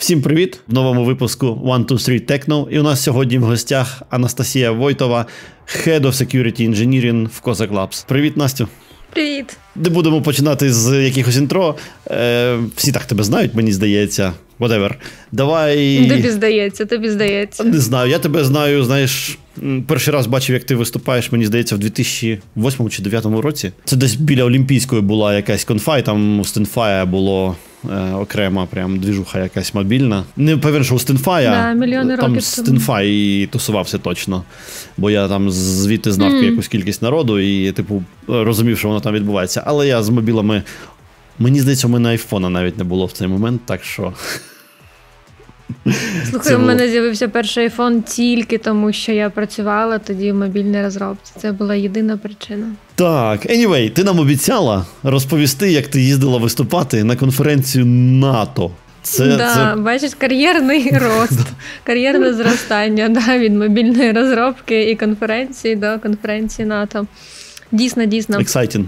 Всім привіт! В новому випуску 123 Techno. І у нас сьогодні в гостях Анастасія Войтова, Head of Security Engineering в Cossack Labs. Привіт, Настю! Привіт! Не будемо починати з якихось інтро. Всі так тебе знають, мені здається. Whatever. Давай... Тобі здається. Не знаю, я тебе знаю, знаєш, перший раз бачив, як ти виступаєш, мені здається, в 2008 чи 2009 році. Це десь біля Олімпійської була якась конфа, і там у Стенфая було окрема прям двіжуха якась мобільна. Не певен, що у Стенфая, там Стенфай і тусувався точно. Бо я там звідти знав якусь кількість народу і, типу, розумів, що воно там відбувається. Але я з мобілами... Мені здається, у мене айфона навіть не було в цей момент, так що... Слухай, у мене з'явився перший айфон тільки тому, що я працювала тоді в мобільній розробці. Це була єдина причина. Так, anyway, ти нам обіцяла розповісти, як ти їздила виступати на конференцію НАТО. Бачиш, кар'єрний рост, кар'єрне зростання від мобільної розробки і конференції до конференції НАТО. Дійсно. Exciting.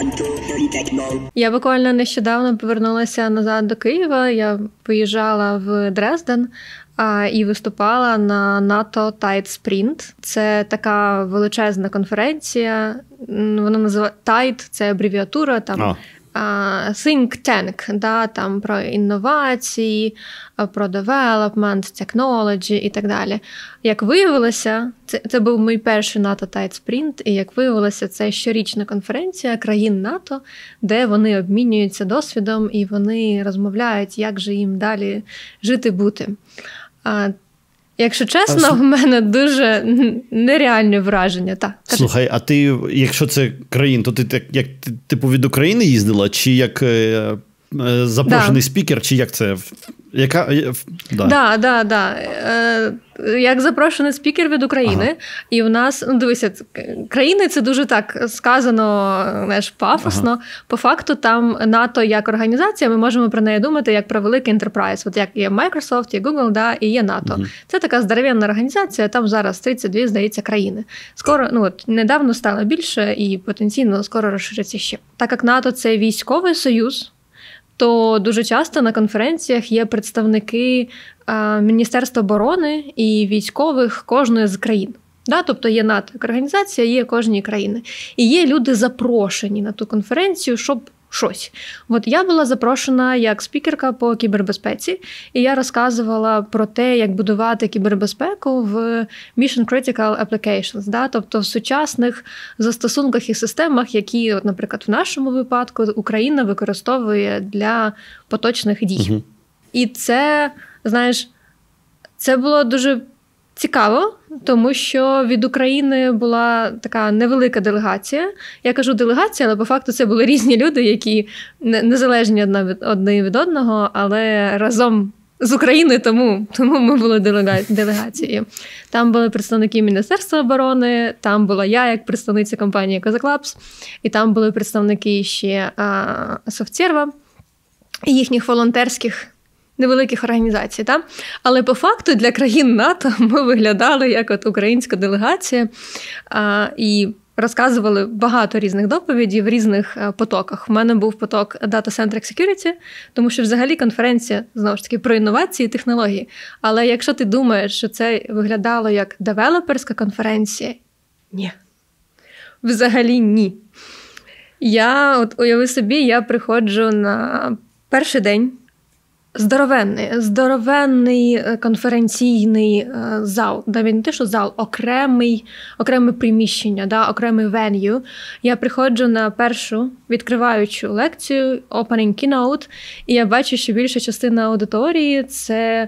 Я буквально нещодавно повернулася назад до Києва. Я поїжджала в Дрезден і виступала на НАТО Tide Sprint. Це така величезна конференція. Вона називається Tide, це абревіатура там. Think Tank, там про інновації, про development, technology і так далі. Як виявилося, це був мій перший НАТО Tide Sprint, і як виявилося, це щорічна конференція країн НАТО, де вони обмінюються досвідом і вони розмовляють, як же їм далі жити-бути. Якщо чесно, в мене дуже нереальне враження. Слухай, а ти, якщо це країн, то ти як типу від України їздила, чи як запрошений спікер, чи як це? Як запрошений спікер від України. І в нас, дивися, країни це дуже так сказано, пафосно. По факту там НАТО як організація, ми можемо про неї думати як про великий enterprise. От як є Microsoft, є Google, і є НАТО. Це така здоровенна організація, там зараз 32, здається, країни. Скоро, недавно стало більше і потенційно скоро розшириться ще. Так як НАТО – це військовий союз, то дуже часто на конференціях є представники Міністерства оборони і військових кожної з країн. Тобто є НАТО як організація, є кожній країни. І є люди запрошені на ту конференцію, щоб щось. От я була запрошена як спікерка по кібербезпеці, і я розказувала про те, як будувати кібербезпеку в Mission Critical Applications, тобто в сучасних застосунках і системах, які, наприклад, в нашому випадку Україна використовує для поточних дій. І це, знаєш, це було дуже цікаво, тому що від України була така невелика делегація. Я кажу делегація, але по факту це були різні люди, які незалежні одне від одного, але разом з України, тому ми були делегацією. Там були представники Міністерства оборони, там була я як представниця компанії Cossack Labs, і там були представники ще Софтсерва і їхніх волонтерських невеликих організацій. Але по факту для країн НАТО ми виглядали як от українська делегація і розказували багато різних доповідей в різних потоках. У мене був поток Data-Centric Security, тому що взагалі конференція, знову ж таки, про інновації і технології. Але якщо ти думаєш, що це виглядало як девелоперська конференція, ні. Взагалі ні. Уяви собі, я приходжу на перший день. Здоровенний конференційний зал, не те, що зал, окреме приміщення, окремий веню. Я приходжу на першу відкриваючу лекцію, opening keynote, і я бачу, що більша частина аудиторії – це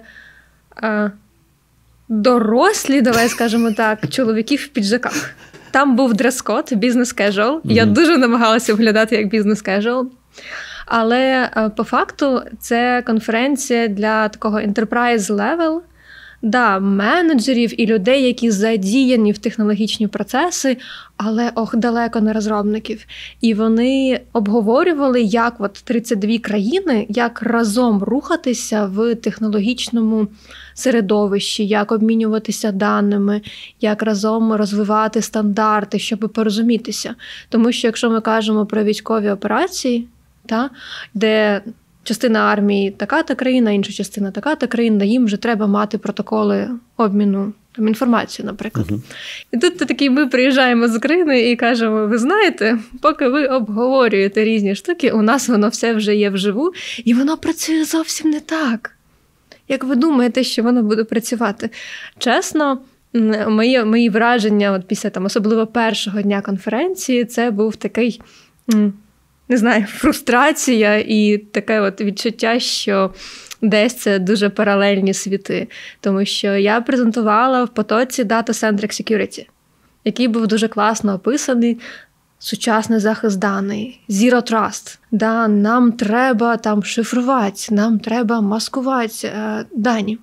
дорослі, давай скажемо так, чоловіки в піджаках. Там був дрес-код, business-casual. Я дуже намагалася виглядати як business-casual. Але по факту це конференція для такого enterprise level, менеджерів і людей, які задіяні в технологічні процеси, але далеко не розробників. І вони обговорювали, як 32 країни, як разом рухатися в технологічному середовищі, як обмінюватися даними, як разом розвивати стандарти, щоб порозумітися. Тому що якщо ми кажемо про військові операції, де частина армії така-та країна, інша частина така-та країна, їм вже треба мати протоколи обміну там, інформацією, наприклад. І тут такий ми приїжджаємо з України і кажемо, ви знаєте, поки ви обговорюєте різні штуки, у нас воно все вже є вживу, і воно працює зовсім не так. Як ви думаєте, що воно буде працювати? Чесно, мої враження от після там, особливо першого дня конференції, це був такий, не знаю, фрустрація і таке от відчуття, що десь це дуже паралельні світи. Тому що я презентувала в потоці Data-Centric Security, який був дуже класно описаний, сучасний захист даних, Zero Trust. Да, нам треба там шифрувати, нам треба маскувати дані.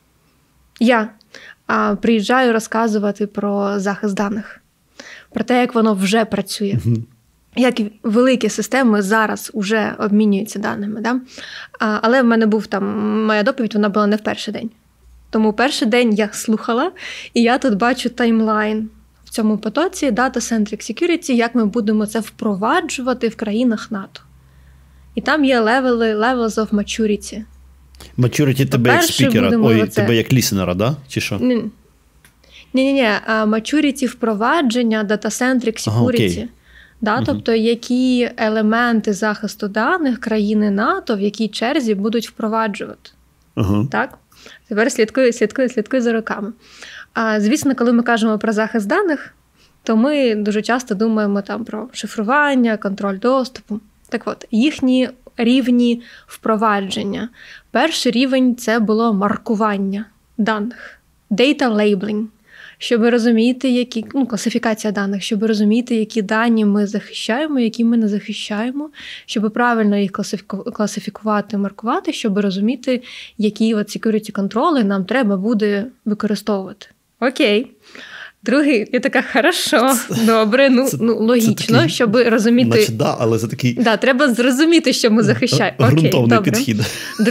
Я приїжджаю розказувати про захист даних, про те, як воно вже працює. Як великі системи зараз вже обмінюються даними. Да? Але в мене був там, моя доповідь, вона була не в перший день. Тому перший день я слухала, і я тут бачу таймлайн в цьому потоці Data-Centric Security, як ми будемо це впроваджувати в країнах НАТО. І там є levels of maturity. Maturity тебе як спікера, тебе як лісенера, да? Чи що? Ні. Maturity впровадження Data-Centric Security. Да, тобто, які елементи захисту даних країни НАТО, в якій черзі будуть впроваджувати. Так? Тепер слідкуй за роками. Звісно, коли ми кажемо про захист даних, то ми дуже часто думаємо там про шифрування, контроль доступу. Так от, їхні рівні впровадження. Перший рівень – це було маркування даних. Data labeling. Щоб розуміти, класифікація даних, щоб розуміти, які дані ми захищаємо, які ми не захищаємо, щоб правильно їх класифікувати, маркувати, щоб розуміти, які security контроли нам треба буде використовувати. Окей. Другий, я така, хорошо, добре, логічно, такий, щоб розуміти... Значить, да, але це такий... Да, треба зрозуміти, що ми захищаємо. Грунтовний підхід.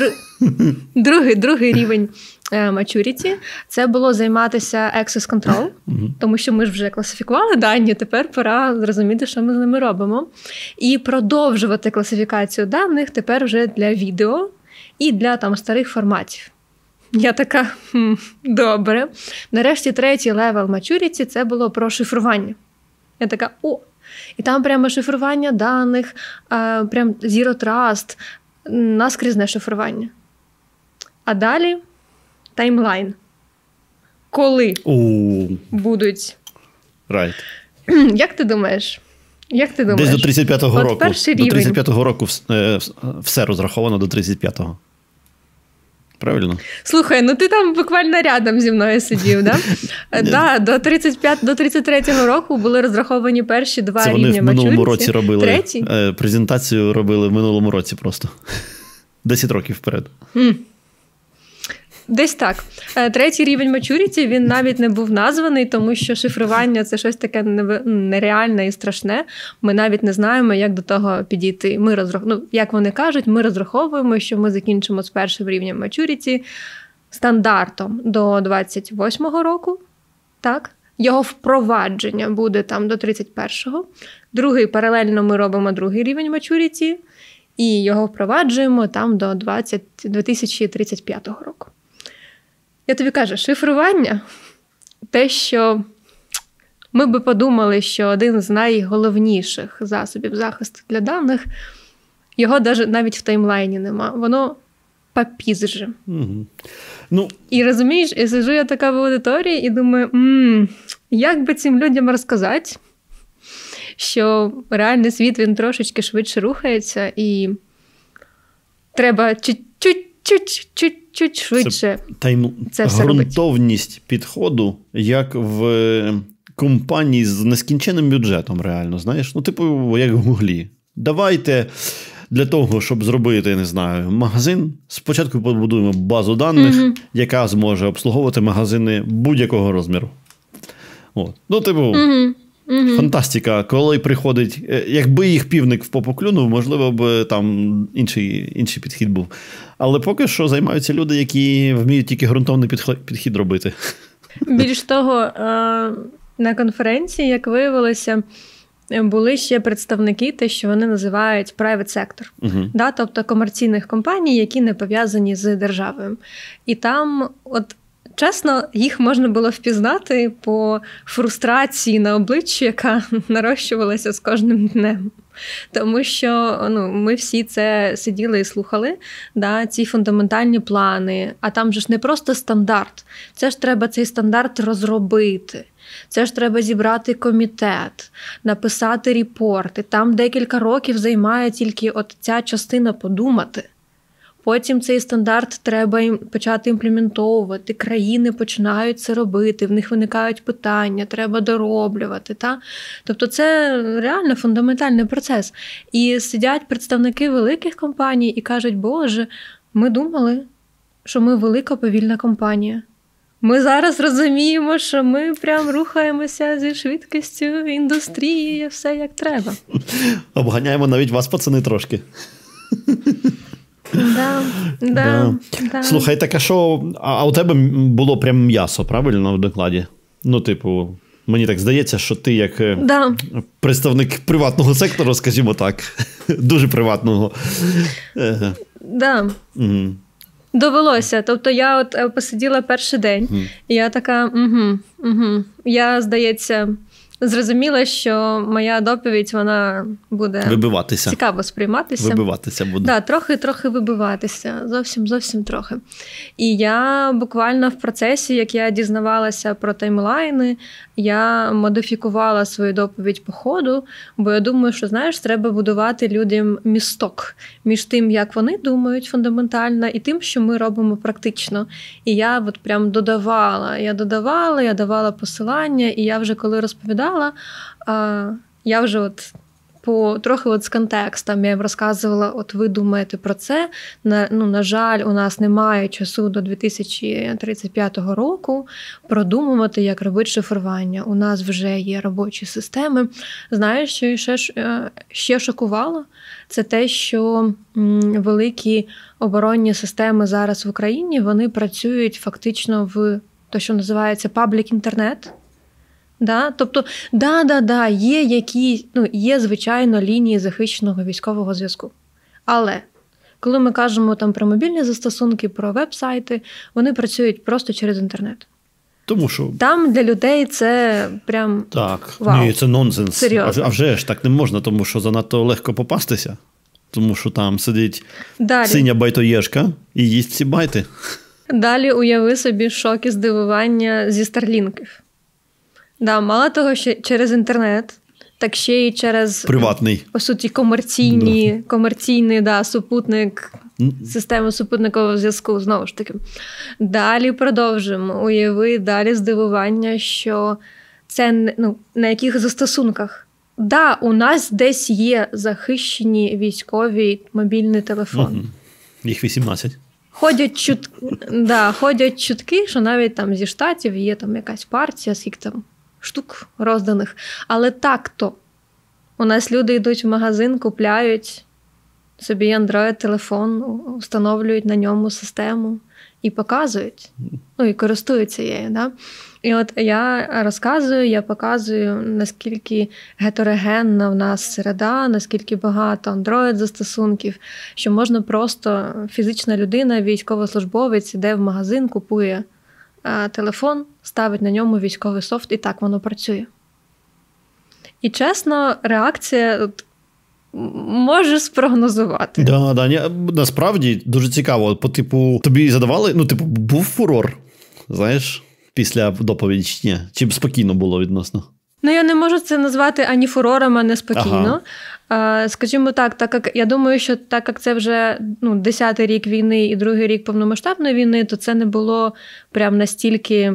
Другий рівень maturity – це було займатися access control, тому що ми ж вже класифікували дані, тепер пора зрозуміти, що ми з ними робимо. І продовжувати класифікацію даних тепер вже для відео і для там старих форматів. Я така, добре. Нарешті третій левел maturity – це було про шифрування. Я така, І там прямо шифрування даних, прям Zero Trust, наскрізне шифрування. А далі таймлайн. Коли будуть... Right. Як ти думаєш? Десь до 35-го року. Перший до рівень. 35-го року все розраховано до 35-го. Правильно? Слухай, ти там буквально рядом зі мною сидів, да? Да, до 33-го року були розраховані перші два рівня maturity. Це вони в минулому році робили. Третій? Презентацію робили в минулому році просто. 10 років вперед. Десь так. Третій рівень maturity, він навіть не був названий, тому що шифрування – це щось таке нереальне і страшне. Ми навіть не знаємо, як до того підійти. Як вони кажуть, ми розраховуємо, що ми закінчимо з першим рівнем maturity стандартом до 28-го року. Так? Його впровадження буде там до 31-го. Другий, паралельно ми робимо другий рівень maturity і його впроваджуємо там до 2035 року. Я тобі кажу, шифрування – те, що ми би подумали, що один з найголовніших засобів захисту для даних, його навіть в таймлайні нема. Воно попізже. І розумієш, і сиджу я така в аудиторії і думаю, як би цим людям розказати, що реальний світ, він трошечки швидше рухається і треба чуть швидше це все робить. Грунтовність підходу, як в компанії з нескінченним бюджетом, реально, знаєш? Як в Гуглі. Давайте для того, щоб зробити, не знаю, магазин, спочатку побудуємо базу даних, яка зможе обслуговувати магазини будь-якого розміру. Фантастика. Коли приходить, якби їх півник в попу клюнув, можливо б там інший підхід був. Але поки що займаються люди, які вміють тільки ґрунтовний підхід робити. Більш того, на конференції, як виявилося, були ще представники, те, що вони називають private sector, да, тобто комерційних компаній, які не пов'язані з державою. І там, от чесно, їх можна було впізнати по фрустрації на обличчі, яка нарощувалася з кожним днем. Тому що ми всі це сиділи і слухали, да, ці фундаментальні плани. А там же ж не просто стандарт. Це ж треба цей стандарт розробити. Це ж треба зібрати комітет, написати репорти. Там декілька років займає тільки от ця частина подумати. Потім цей стандарт треба почати імплементовувати, країни починають це робити, в них виникають питання, треба дороблювати. Та? Тобто це реально фундаментальний процес. І сидять представники великих компаній і кажуть, Боже, ми думали, що ми велика повільна компанія. Ми зараз розуміємо, що ми прям рухаємося зі швидкістю індустрії, все як треба. Обганяємо навіть вас, пацани, трошки. Да. Слухай, так а що, а у тебе було прям м'ясо, правильно, в докладі? Ну, типу, мені так здається, що ти як представник приватного сектору, скажімо так, дуже приватного. Да. Довелося. Тобто я от посиділа перший день, і я така, Я, здається, зрозуміла, що моя доповідь, вона буде вибиватися. Цікаво сприйматися. Вибиватися буде. Да, трохи вибиватися. Зовсім трохи. І я буквально в процесі, як я дізнавалася про таймлайни, я модифікувала свою доповідь по ходу, бо я думаю, що, знаєш, треба будувати людям місток між тим, як вони думають фундаментально, і тим, що ми робимо практично. І я от прям додавала, я давала посилання, і я вже коли розповідала, я вже от трохи от з контекстом я їм розказувала, от ви думаєте про це, на жаль, у нас немає часу до 2035 року продумувати, як робити шифрування. У нас вже є робочі системи. Знаєш, що ще шокувало? Це те, що великі оборонні системи зараз в Україні, вони працюють фактично в те, що називається public internet. Да? Тобто, є, звичайно, лінії захищеного військового зв'язку. Але коли ми кажемо там про мобільні застосунки, про веб-сайти, вони працюють просто через інтернет. Тому що там для людей це прям так, вау. Ні, це нонсенс. Серйозно. А вже ж так не можна, тому що занадто легко попастися. Тому що там сидить синя байтоєшка і їсть ці байти. Далі уяви собі шок і здивування зі старлінків. Да, мало того, що через інтернет, так ще й через приватний, по суті, комерційний супутник, систему супутникового зв'язку, знову ж таки. Далі продовжимо. Уяви, далі здивування, що це на яких застосунках. Да, у нас десь є захищені військові мобільний телефон. Їх 18. Ходять чутки, що навіть там зі Штатів є там якась партія, скільки там штук розданих. Але так-то. У нас люди йдуть в магазин, купляють собі Android-телефон, встановлюють на ньому систему і показують. І користуються її. Да? І от я розказую, я показую, наскільки гетерогенна в нас середа, наскільки багато Android-застосунків, що можна просто фізична людина, військовослужбовець, йде в магазин, купує телефон, ставить на ньому військовий софт, і так воно працює. І чесно, реакція може спрогнозувати. Насправді дуже цікаво. Тобі задавали, був фурор, знаєш, після доповіді? Чи спокійно було відносно? Я не можу це назвати ані фурором, ані спокійно. Скажімо так як я думаю, що так як це вже 10-й рік війни і другий рік повномасштабної війни, то це не було прям настільки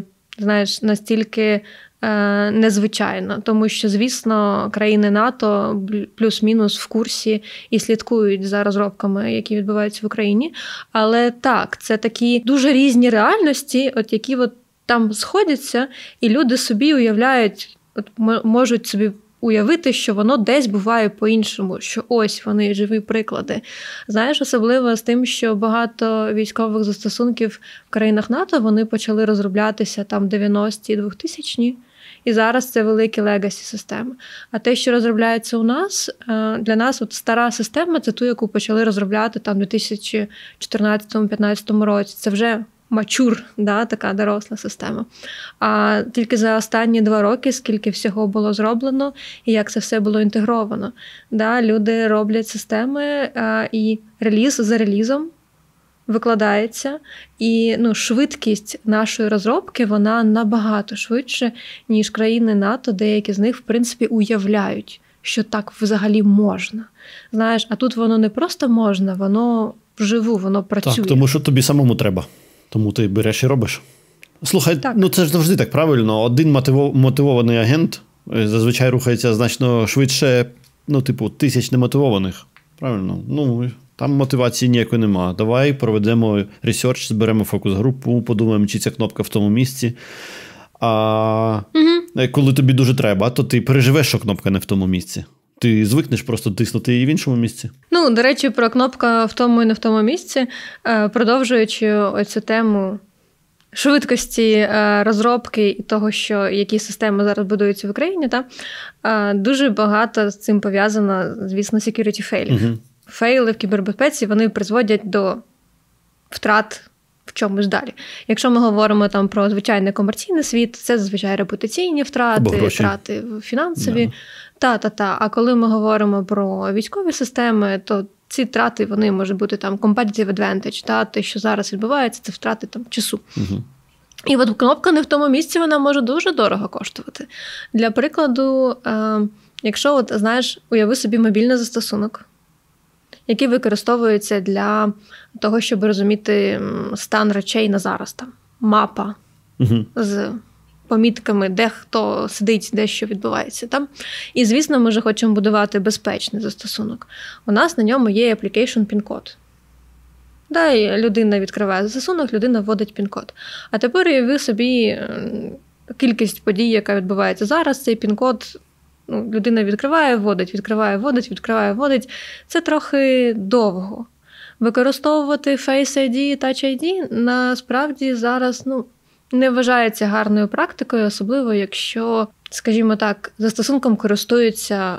незвичайно. Тому що, звісно, країни НАТО плюс-мінус в курсі і слідкують за розробками, які відбуваються в Україні. Але так, це такі дуже різні реальності, які там сходяться, і люди собі уявляють, можуть собі уявити, що воно десь буває по-іншому, що ось вони живі приклади. Знаєш, особливо з тим, що багато військових застосунків в країнах НАТО, вони почали розроблятися там 90-ті, 2000-ті, І зараз це великі легасі-системи. А те, що розробляється у нас, для нас от стара система – це ту, яку почали розробляти там, у 2014-2015 році. Це вже мачур, да, така доросла система. А тільки за останні 2 роки, скільки всього було зроблено і як це все було інтегровано. Да, люди роблять системи, і реліз за релізом викладається. І швидкість нашої розробки, вона набагато швидше, ніж країни НАТО. Деякі з них, в принципі, уявляють, що так взагалі можна. Знаєш, а тут воно не просто можна, воно вживу, воно працює. Так, тому що тобі самому треба. Тому ти береш і робиш. Слухай, це ж завжди так правильно. Один мотивований агент зазвичай рухається значно швидше, тисяч немотивованих. Правильно? Там мотивації ніякої нема. Давай проведемо ресерч, зберемо фокус-групу, подумаємо, чи ця кнопка в тому місці. А коли тобі дуже треба, то ти переживеш, що кнопка не в тому місці. Ти звикнеш просто тиснути її в іншому місці. До речі, про кнопка в тому і не в тому місці, продовжуючи оцю тему швидкості розробки і того, які системи зараз будуються в Україні, дуже багато з цим пов'язано, звісно, security фейлів. Угу. Фейли в кібербезпеці, вони призводять до втрат в чомусь далі. Якщо ми говоримо там про звичайний комерційний світ, це зазвичай репутаційні втрати фінансові. А коли ми говоримо про військові системи, то ці втрати, вони можуть бути там competitive advantage, те, що зараз відбувається, це втрати там часу. Угу. І от кнопка не в тому місці, вона може дуже дорого коштувати. Для прикладу, якщо, уяви собі мобільний застосунок, який використовується для того, щоб розуміти стан речей на зараз. Там мапа з помітками, де хто сидить, де що відбувається. Там. І, звісно, ми вже хочемо будувати безпечний застосунок. У нас на ньому є application PIN-код. І людина відкриває застосунок, людина вводить PIN-код. А тепер уяви собі кількість подій, яка відбувається зараз, цей PIN-код людина відкриває, вводить. Це трохи довго. Використовувати Face ID, Touch ID насправді зараз не вважається гарною практикою, особливо якщо, скажімо так, застосунком користуються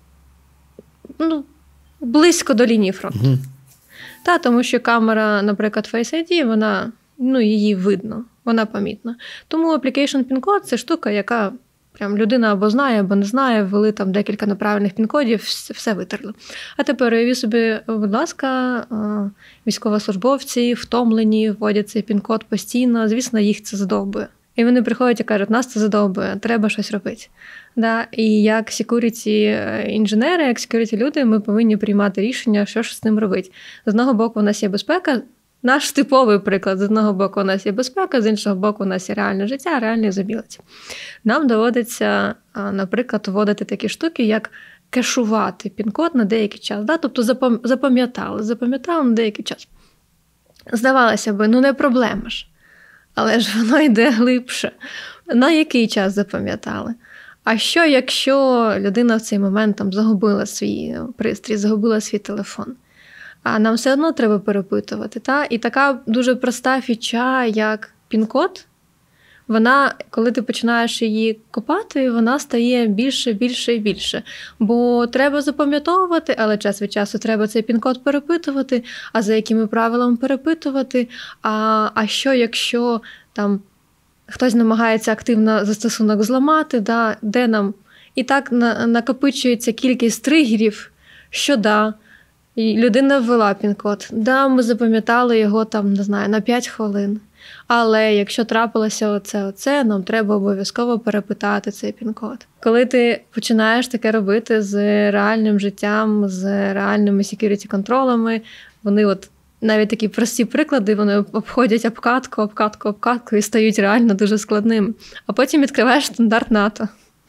близько до лінії фронту. Угу. Тому що камера, наприклад, Face ID, вона, її видно, вона помітна. Тому application PIN-код – це штука, яка прям людина або знає, або не знає, ввели там декілька неправильних пін-кодів, все витерли. А тепер уявіть собі, будь ласка, військовослужбовці втомлені, вводять цей пін-код постійно, звісно, їх це задовбує. І вони приходять і кажуть, нас це задовбує, треба щось робити. І як security-інженери, як security-люди, ми повинні приймати рішення, що ж з ним робити. З одного боку, у нас є безпека. Наш типовий приклад. З одного боку у нас є безпека, з іншого боку у нас є реальне життя, реальні юзабіліті. Нам доводиться, наприклад, вводити такі штуки, як кешувати пін-код на деякий час. Тобто запам'ятали на деякий час. Здавалося б, не проблема ж. Але ж воно йде глибше. На який час запам'ятали? А що, якщо людина в цей момент там загубила свій пристрій, загубила свій телефон? А нам все одно треба перепитувати. І така дуже проста фіча, як пін-код, вона, коли ти починаєш її копати, вона стає більше і більше. Бо треба запам'ятовувати, але час від часу треба цей пін-код перепитувати, а за якими правилами перепитувати. А що, якщо там хтось намагається активно застосунок зламати, де нам? І так накопичується кількість тригерів, що і людина ввела пін-код. Ми запам'ятали його на 5 хвилин. Але якщо трапилося оце, нам треба обов'язково перепитати цей пін-код. Коли ти починаєш таке робити з реальним життям, з реальними security-контролами, вони навіть такі прості приклади, вони обходять обкатку і стають реально дуже складними. А потім відкриваєш стандарт НАТО.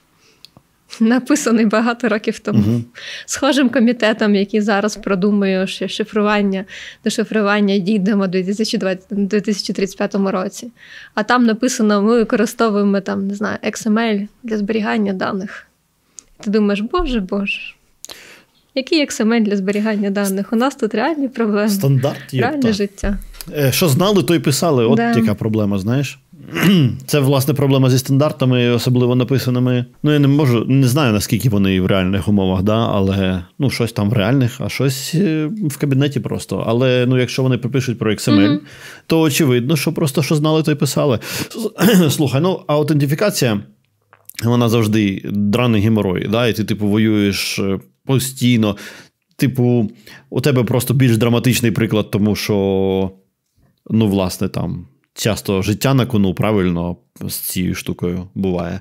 Написаний багато років тому. Схожим комітетом, який зараз продумує, що дешифрування дійдемо у 2035 році. А там написано, ми використовуємо XML для зберігання даних. Ти думаєш, боже, який XML для зберігання даних? У нас тут реальні проблеми. Стандарт є. Реальне життя. Що знали, то й писали. От яка проблема, знаєш. Це, власне, проблема зі стандартами, особливо написаними. Ну, я не знаю, наскільки вони в реальних умовах, да, але, щось там в реальних, а щось в кабінеті просто. Але, якщо вони припишуть про XML, то очевидно, що просто що знали, то й писали. Слухай, аутентифікація, вона завжди драний геморой, да, і ти, воюєш постійно. У тебе просто більш драматичний приклад, тому що, власне, там часто життя на кону, правильно, з цією штукою буває.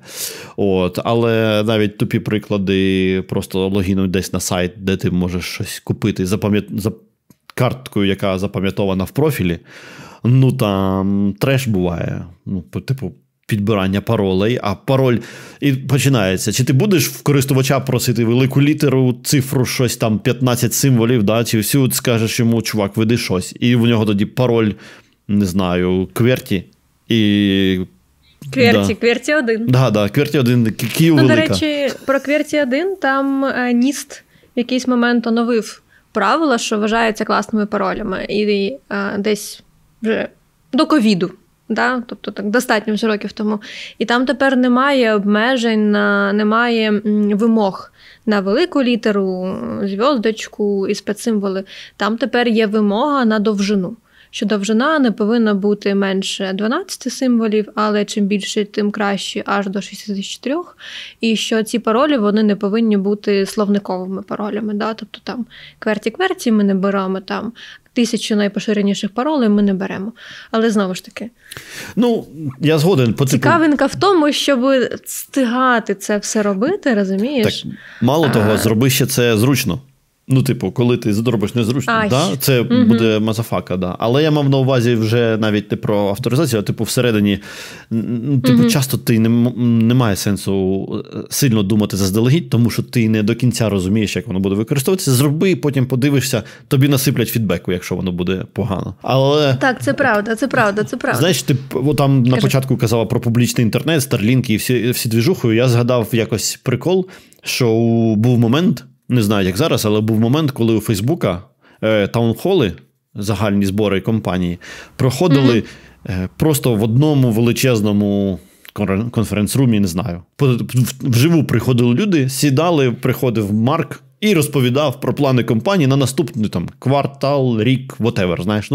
Але навіть тупі приклади, просто логінуй десь на сайт, де ти можеш щось купити за карткою, яка запам'ятована в профілі, там треш буває. Підбирання паролей, а пароль і починається. Чи ти будеш в користувача просити велику літеру, цифру, щось там, 15 символів, да? Чи всю скажеш йому, чувак, веди щось. І в нього тоді пароль, не знаю, кверті. І... Кверті 1. Да, кверті 1, Київ велика. До речі, про кверті 1 там NIST в якийсь момент оновив правила, що вважаються класними паролями. І десь вже до ковіду. Да? Тобто так достатньо вже років тому. І там тепер немає обмежень, немає вимог на велику літеру, зв'язочку і спецсимволи. Там тепер є вимога на довжину. Що довжина не повинна бути менше 12 символів, але чим більше, тим краще, аж до 64. І що ці паролі, вони не повинні бути словниковими паролями. Да? Тобто там кверті-кверті ми не беремо, там 1000 найпоширеніших паролей ми не беремо. Але знову ж таки. Я згоден. Цікавинка в тому, щоб встигати це все робити, розумієш? Так, мало того, зроби ще це зручно. Коли ти зробиш незручно, це буде мазафака, да. Але я мав на увазі вже навіть не про авторизацію, а всередині, часто ти немає сенсу сильно думати заздалегідь, тому що ти не до кінця розумієш, як воно буде використовуватися. Зроби, потім подивишся, тобі насиплять фідбеку, якщо воно буде погано. Але... Так, це правда. Знаєш, ти там на початку казала про публічний інтернет, Starlink і всі двіжухи, я згадав якось прикол, що був момент, не знаю, як зараз, але був момент, коли у Фейсбука таунхоли, загальні збори компанії, проходили просто в одному величезному конференц-румі, не знаю. Вживу приходили люди, сідали, приходив Марк і розповідав про плани компанії на наступний квартал, рік, whatever, знаєш,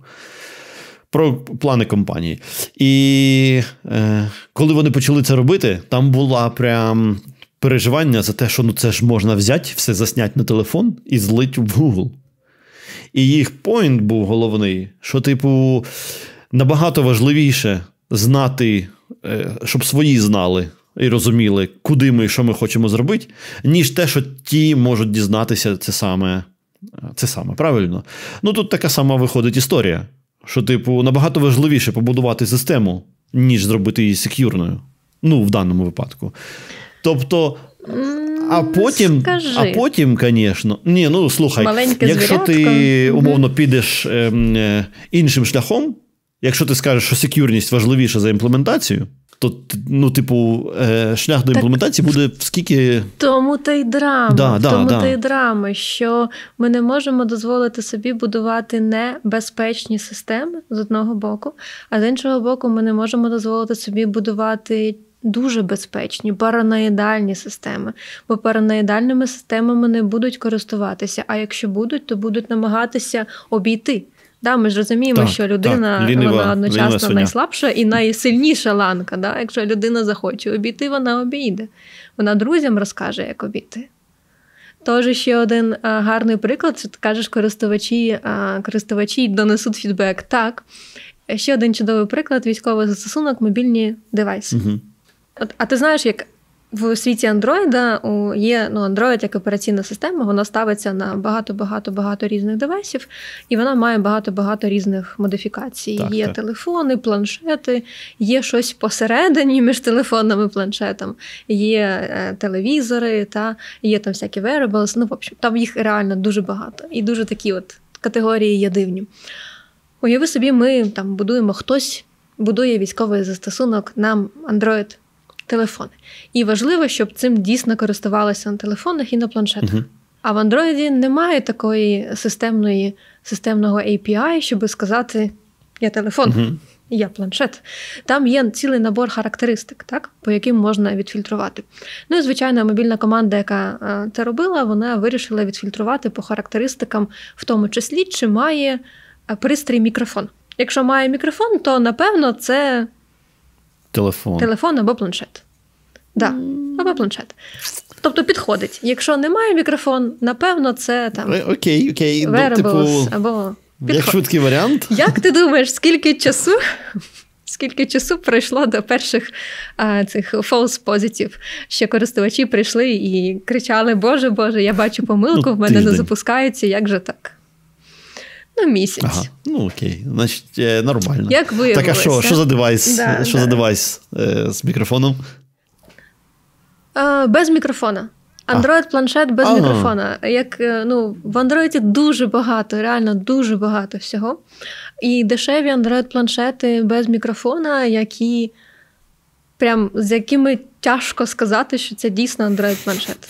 про плани компанії. І коли вони почали це робити, там була прям... переживання за те, що це ж можна взяти, все засняти на телефон і злити в Google. І їх поінт був головний, що, набагато важливіше знати, щоб свої знали і розуміли, куди ми і що ми хочемо зробити, ніж те, що ті можуть дізнатися це саме, правильно? Тут така сама виходить історія, що, набагато важливіше побудувати систему, ніж зробити її сек'юрною. В даному випадку. Тобто, а потім, звісно, слухай, маленьке якщо ти, умовно, підеш іншим шляхом, якщо ти скажеш, що сек'юрність важливіша за імплементацію, то, шлях до імплементації буде скільки... Тому та й драма. Що ми не можемо дозволити собі будувати небезпечні системи, з одного боку, а з іншого боку, ми не можемо дозволити собі будувати дуже безпечні, параноїдальні системи. Бо параноїдальними системами не будуть користуватися, а якщо будуть, то будуть намагатися обійти. Да, ми ж розуміємо, що людина вона одночасно найслабша і найсильніша ланка. Да? Якщо людина захоче обійти, вона обійде. Вона друзям розкаже, як обійти. Тож ще один гарний приклад, це ти кажеш, користувачі донесуть фідбек. Так. Ще один чудовий приклад – військовий застосунок, мобільні девайси. Угу. А ти знаєш, як в світі Android є Android як операційна система, вона ставиться на багато різних девайсів, і вона має багато різних модифікацій. Є телефони, планшети, є щось посередині між телефоном і планшетом, є телевізори, є там всякі wearables, в общем, там їх реально дуже багато. І дуже такі категорії є дивні. Уяви собі, ми хтось будує військовий застосунок на Android-телефони. І важливо, щоб цим дійсно користувалися на телефонах і на планшетах. Uh-huh. А в Android немає такої системного API, щоб сказати, я телефон. Uh-huh. є планшет, там є цілий набор характеристик, так, по яким можна відфільтрувати. Ну і, звичайно, мобільна команда, яка це робила, вона вирішила відфільтрувати по характеристикам, в тому числі, чи має пристрій мікрофон. Якщо має мікрофон, то, напевно, це телефон або планшет. Да, або планшет. Тобто підходить. Якщо немає мікрофон, напевно, це там wearables або підходить. Як швидкий варіант. Як ти думаєш, скільки часу пройшло до перших цих false positive, що користувачі прийшли і кричали: Боже, я бачу помилку, в мене не запускається, як же так? Місяць. Ага, окей, значить, нормально. Як виявилося. Так, а що за девайс? За девайс з мікрофоном? Без мікрофона. Android-планшет без мікрофона. В Android дуже багато, реально дуже багато всього. І дешеві Android-планшети без мікрофона, з якими тяжко сказати, що це дійсно Android-планшет.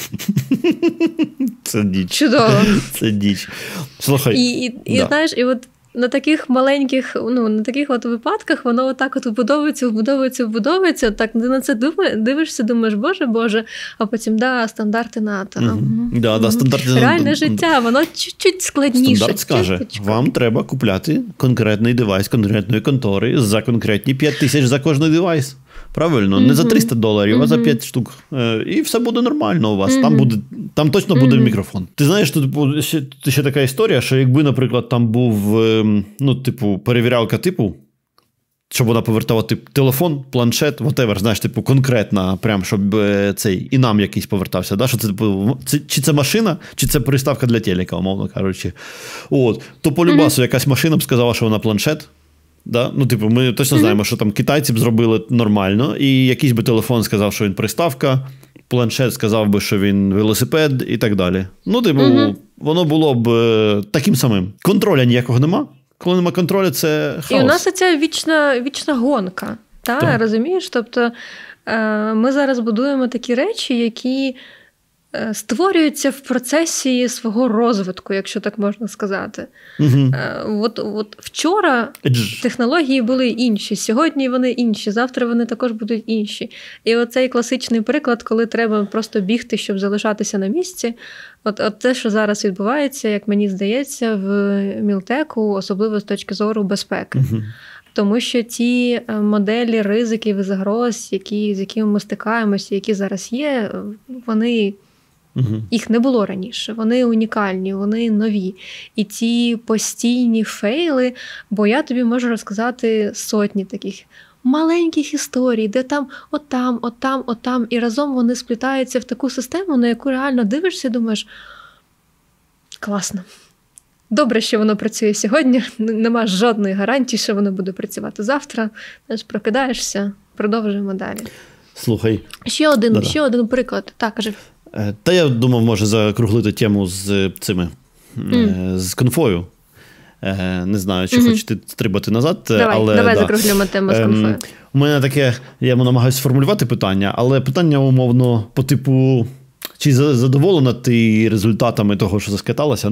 Це діч. Чудово. Це діч. Слухай. І знаєш, і от на таких маленьких, на таких от випадках воно отак от вбудовується, так ти на це дивишся, думаєш, Боже, а потім, стандарти НАТО. Стандарти. Реальне життя, воно чуть-чуть складніше. Стандарт скаже, вам треба купляти конкретний девайс конкретної контори за конкретні 5 тисяч за кожний девайс. Правильно? Не за $300, а за 5 штук. І все буде нормально у вас. Там точно буде мікрофон. Ти знаєш, тут ще така історія, що якби, наприклад, там був, перевірялка типу, щоб вона повертала телефон, планшет, whatever, знаєш, конкретна, прям, щоб цей і нам якийсь повертався, да? Що це, чи це машина, чи це приставка для телека, умовно кажучи. То по любасу якась машина б сказала, що вона планшет. Да? Ми точно знаємо, що там китайці б зробили нормально, і якийсь би телефон сказав, що він приставка, планшет сказав би, що він велосипед і так далі. Воно було б таким самим. Контроля ніякого нема. Коли нема контролю, це хаос. І у нас ця вічна гонка. Так. Розумієш? Тобто ми зараз будуємо такі речі, які створюються в процесі свого розвитку, якщо так можна сказати. От вчора технології були інші, сьогодні вони інші, завтра вони також будуть інші. І оцей класичний приклад, коли треба просто бігти, щоб залишатися на місці, от те, що зараз відбувається, як мені здається, в Мілтеку, особливо з точки зору безпеки. Тому що ті моделі ризиків і загроз, з якими ми стикаємося, які зараз є, вони... Їх не було раніше, вони унікальні, вони нові. І ці постійні фейли, бо я тобі можу розказати сотні таких маленьких історій, де там отам, і разом вони сплітаються в таку систему, на яку реально дивишся і думаєш, класно. Добре, що воно працює сьогодні, нема жодної гарантії, що воно буде працювати завтра. Прокидаєшся, продовжуємо далі. Слухай. Ще один приклад. Так, кажи. Та я думав, може закруглити тему з цими, з конфою. Не знаю, чи хочете стрибати назад. Давай закруглюємо тему з конфою. У мене таке, я намагаюся сформулювати питання, але питання умовно по типу, чи задоволена ти результатами того, що заскаталася?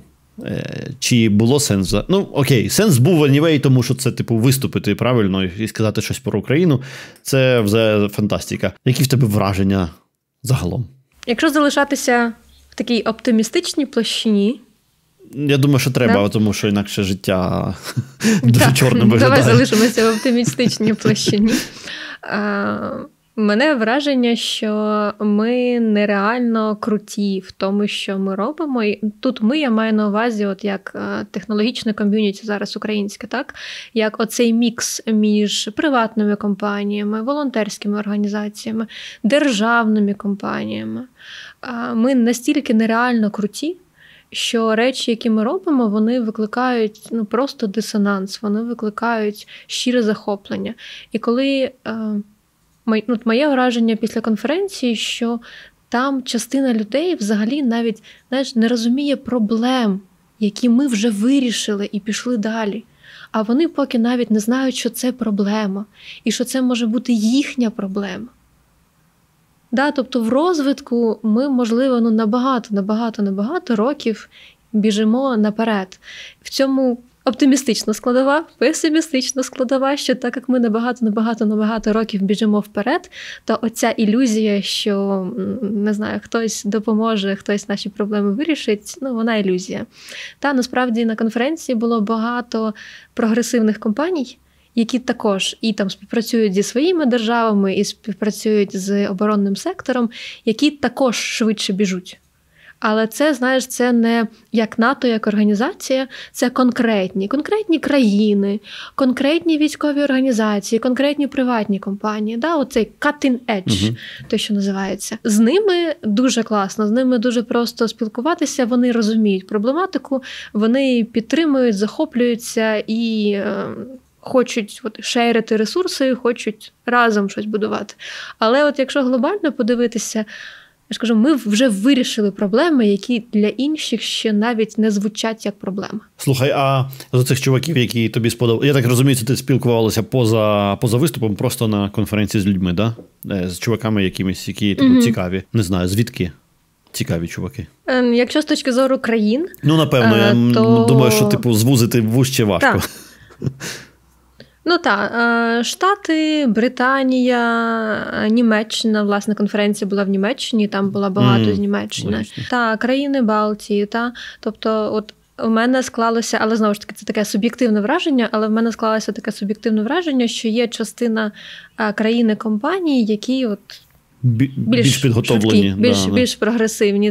Чи було сенс? Окей, сенс був anyway, тому що це, виступити правильно і сказати щось про Україну. Це вже фантастика. Які в тебе враження загалом? Якщо залишатися в такій оптимістичній площині... Я думаю, що треба, тому що інакше життя дуже чорним виглядає. Давай залишимося в оптимістичній площині. Мене враження, що ми нереально круті в тому, що ми робимо. І тут я маю на увазі, як технологічне ком'юніті зараз українське, так? Як оцей мікс між приватними компаніями, волонтерськими організаціями, державними компаніями. Ми настільки нереально круті, що речі, які ми робимо, вони викликають просто дисонанс, вони викликають щире захоплення. І коли... Моє враження після конференції, що там частина людей взагалі навіть, не розуміє проблем, які ми вже вирішили і пішли далі. А вони поки навіть не знають, що це проблема, і що це може бути їхня проблема. Тобто в розвитку ми, можливо, набагато років біжимо наперед. В цьому оптимістична складова, песимістична складова, що так як ми набагато років біжимо вперед, то оця ілюзія, що, не знаю, хтось допоможе, хтось наші проблеми вирішить, вона ілюзія. Та насправді на конференції було багато прогресивних компаній, які також і там співпрацюють зі своїми державами, і співпрацюють з оборонним сектором, які також швидше біжуть. Але це, знаєш, це не як НАТО, як організація, це конкретні країни, конкретні військові організації, конкретні приватні компанії. Да? Оцей cutting edge, те, що називається. З ними дуже класно, з ними дуже просто спілкуватися, вони розуміють проблематику, вони підтримують, захоплюються і хочуть шерити ресурси, хочуть разом щось будувати. Але от якщо глобально подивитися, я ж кажу, ми вже вирішили проблеми, які для інших ще навіть не звучать як проблема. Слухай, а з цих чуваків, які тобі сподобали, я так розумію, ти спілкувалася поза виступом, просто на конференції з людьми, да? З чуваками якимись, які цікаві. Не знаю, звідки цікаві чуваки? Якщо з точки зору країн, напевно, я думаю, що звузити вужче важко. Так. Штати, Британія, Німеччина, власне, конференція була в Німеччині, там була багато з Німеччини. Країни Балтії, тобто, от у мене склалося, але знову ж таки, це таке суб'єктивне враження, але в мене склалося таке суб'єктивне враження, що є частина країн і компаній, які більш підготовлені, швидкі, більш прогресивні,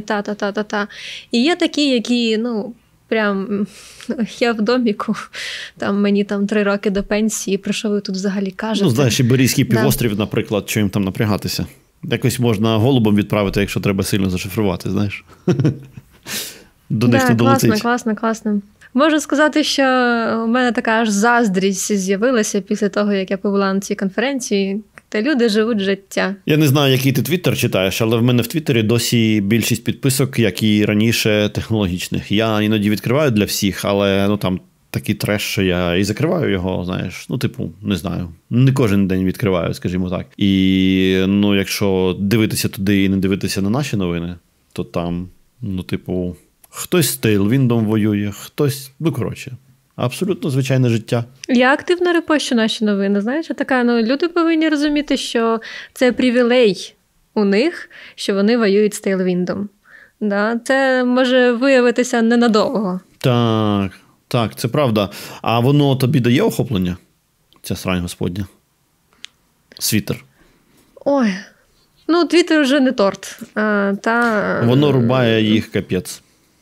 І є такі, які, прям, я в доміку, мені 3 роки до пенсії, про що ви тут взагалі кажете? Знаєш, Іберійський півострів, наприклад, що їм там напрягатися. Якось можна голубом відправити, якщо треба сильно зашифрувати, знаєш. До них не долетить. Класно. Можу сказати, що у мене така аж заздрість з'явилася після того, як я побула на цій конференції. Та люди живуть життя. Я не знаю, який ти Твіттер читаєш, але в мене в Твіттері досі більшість підписок, як і раніше, технологічних. Я іноді відкриваю для всіх, але там такий треш, що я і закриваю його, знаєш. Не знаю. Не кожен день відкриваю, скажімо так. І, якщо дивитися туди і не дивитися на наші новини, то там, хтось з Тейлвіндом воює, хтось, абсолютно звичайне життя. Я активно репощу наші новини, знаєш, люди повинні розуміти, що це привілей у них, що вони воюють з Тейлвіндом. Да? Це може виявитися ненадовго. Так, це правда. А воно тобі дає охоплення? Ця срань господня? Світер. Ой, Твіттер вже не торт. Воно рубає їх капець.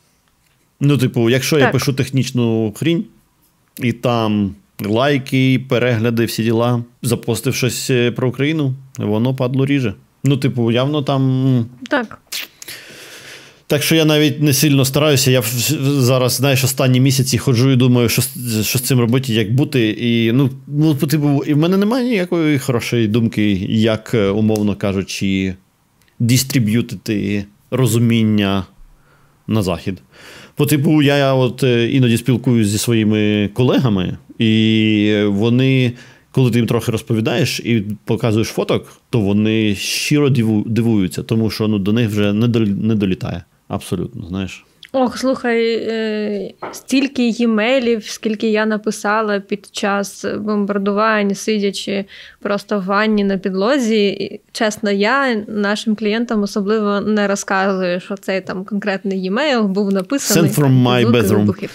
Якщо я пишу технічну хрінь, і там лайки, перегляди, всі діла, запостив щось про Україну, воно падло ріже. Явно там... Так. Так що я навіть не сильно стараюся. Я зараз, знаєш, останні місяці ходжу і думаю, що з цим робити, як бути. І, і в мене немає ніякої хорошої думки, як, умовно кажучи, дистриб'ютити розуміння на Захід. Я іноді спілкуюся зі своїми колегами, і вони, коли ти їм трохи розповідаєш і показуєш фоток, то вони щиро дивуються, тому що до них вже не долітає. Абсолютно, знаєш. Ох, слухай, стільки e-mailів, скільки я написала під час бомбардувань, сидячи просто в ванні на підлозі. І, чесно, я нашим клієнтам особливо не розказую, що цей конкретний e-mail був написаний. Send from my bedroom.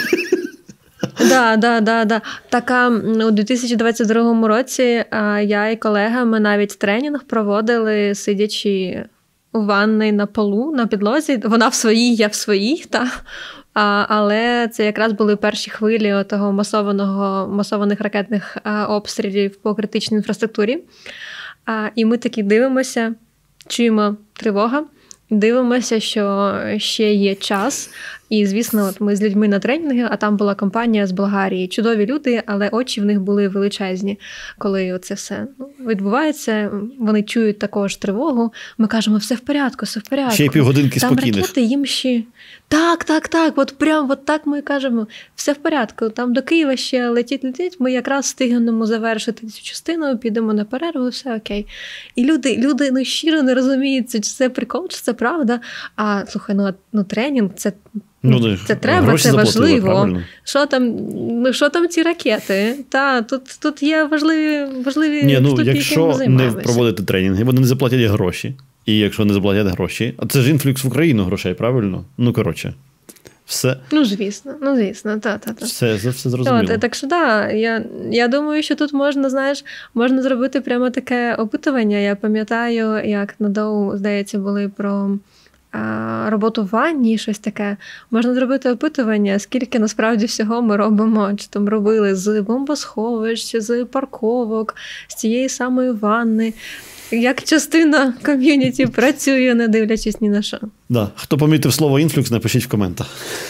Да. Така у 2022 році я і колега, ми навіть тренінг проводили, сидячи у ванні на полу, на підлозі. Вона в своїй, я в своїй, але це якраз були перші хвилі того масованих ракетних обстрілів по критичній інфраструктурі. І ми такі дивимося, чуємо тривога, дивимося, що ще є час. І, звісно, ми з людьми на тренінгу, а там була компанія з Болгарії. Чудові люди, але очі в них були величезні. Коли це все відбувається, вони чують також тривогу. Ми кажемо, все в порядку. Ще й півгодинки спокійних. Там ракети їм ще... Так. Так ми кажемо, все в порядку. Там до Києва ще летить. Ми якраз встигнемо завершити цю частину, підемо на перерву, все окей. І люди щиро не розуміють, чи це прикол, чи це правда. А, слухай, тренінг – це Це треба, це важливо. Що там ці ракети? Тут є важливі штуки, якщо не проводити тренінги, вони не заплатять гроші. І якщо не заплатять гроші, а це ж інфлюкс в Україну грошей, правильно? Все. Звісно, Все зрозуміло. Так що, я думаю, що тут можна зробити прямо таке опитування. Я пам'ятаю, як на Доу, здається, були про роботу в ванні, щось таке. Можна зробити опитування, скільки насправді всього ми робимо, чи там робили з бомбосховищ, з парковок, з цієї самої ванни. Як частина ком'юніті працює, не дивлячись ні на що. Да. Хто помітив слово «інфлюкс», напишіть в коментах.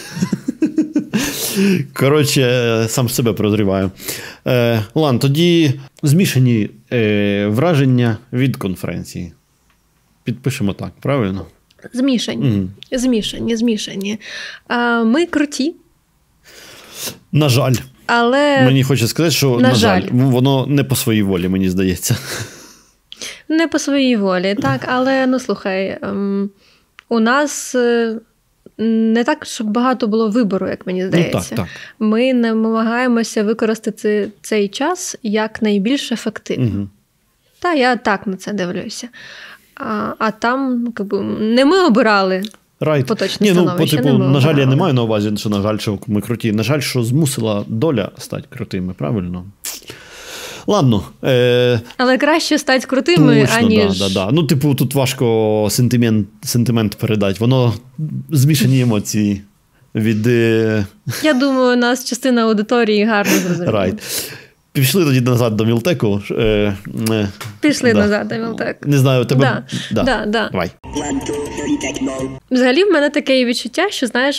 Коротше, сам себе прозріваю. Ладно, тоді змішані враження від конференції. Підпишемо так, правильно? Змішані. Ми круті. На жаль. Але... Мені хочеться сказати, що, на жаль, воно не по своїй волі, мені здається. Не по своїй волі, так, але, слухай, у нас не так, щоб багато було вибору, як мені здається. Так. Ми намагаємося використати цей час як найбільш ефективно. Угу. Я так на це дивлюся. А там, не ми обирали поточне становище. На жаль, я не маю на увазі, що, на жаль, що ми круті. На жаль, що змусила доля стати крутими, правильно? Ладно. Але краще стати крутими, точно, аніж... Да. Тут важко сентимент передати. Воно змішані емоції від... Я думаю, нас частина аудиторії гарно зрозуміла. Пішли тоді назад до Мілтеку. Пішли назад до Мілтеку. Не знаю, у тебе... Да. Давай. Взагалі в мене таке відчуття, що, знаєш,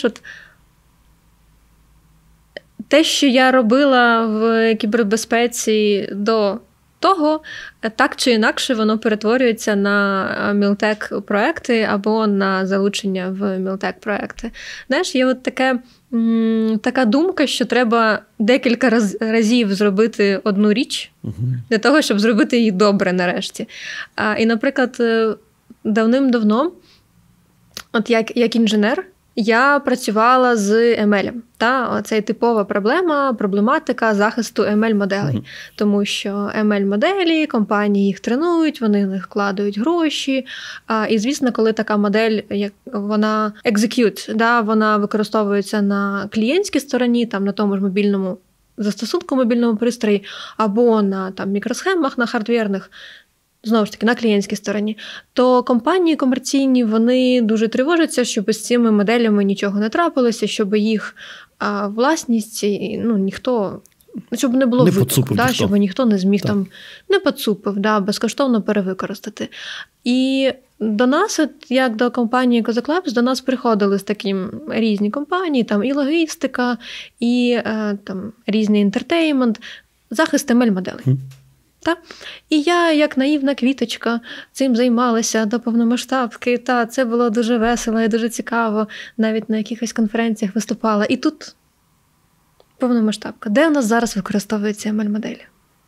те, що я робила в кібербезпеці до того, так чи інакше воно перетворюється на Мілтек-проекти або на залучення в Мілтек-проекти. Знаєш, є така думка, що треба декілька разів зробити одну річ для того, щоб зробити її добре нарешті. І, наприклад, давним-давно, як інженер, я працювала з ML. Це типова проблематика захисту ML-моделей. Тому що ML-моделі, компанії їх тренують, вони в них вкладають гроші. І, звісно, коли така модель, вона execute, вона використовується на клієнтській стороні, на тому ж мобільному застосунку, мобільному пристрої, або на мікросхемах, на хардверних, знову ж таки, на клієнтській стороні, то компанії комерційні, вони дуже тривожаться, щоб з цими моделями нічого не трапилося, щоб їх власність, ніхто, щоб не було викупу, щоб ніхто не зміг не поцупив, безкоштовно перевикористати. І до нас, як до компанії Kazakh Labs, до нас приходили з таким різні компанії, і логістика, і різний інтертеймент, захист ML-моделей. І я, як наївна квіточка, цим займалася до повномасштабки. Це було дуже весело і дуже цікаво. Навіть на якихось конференціях виступала. І тут повномасштабка. Де у нас зараз використовуються ML-моделі?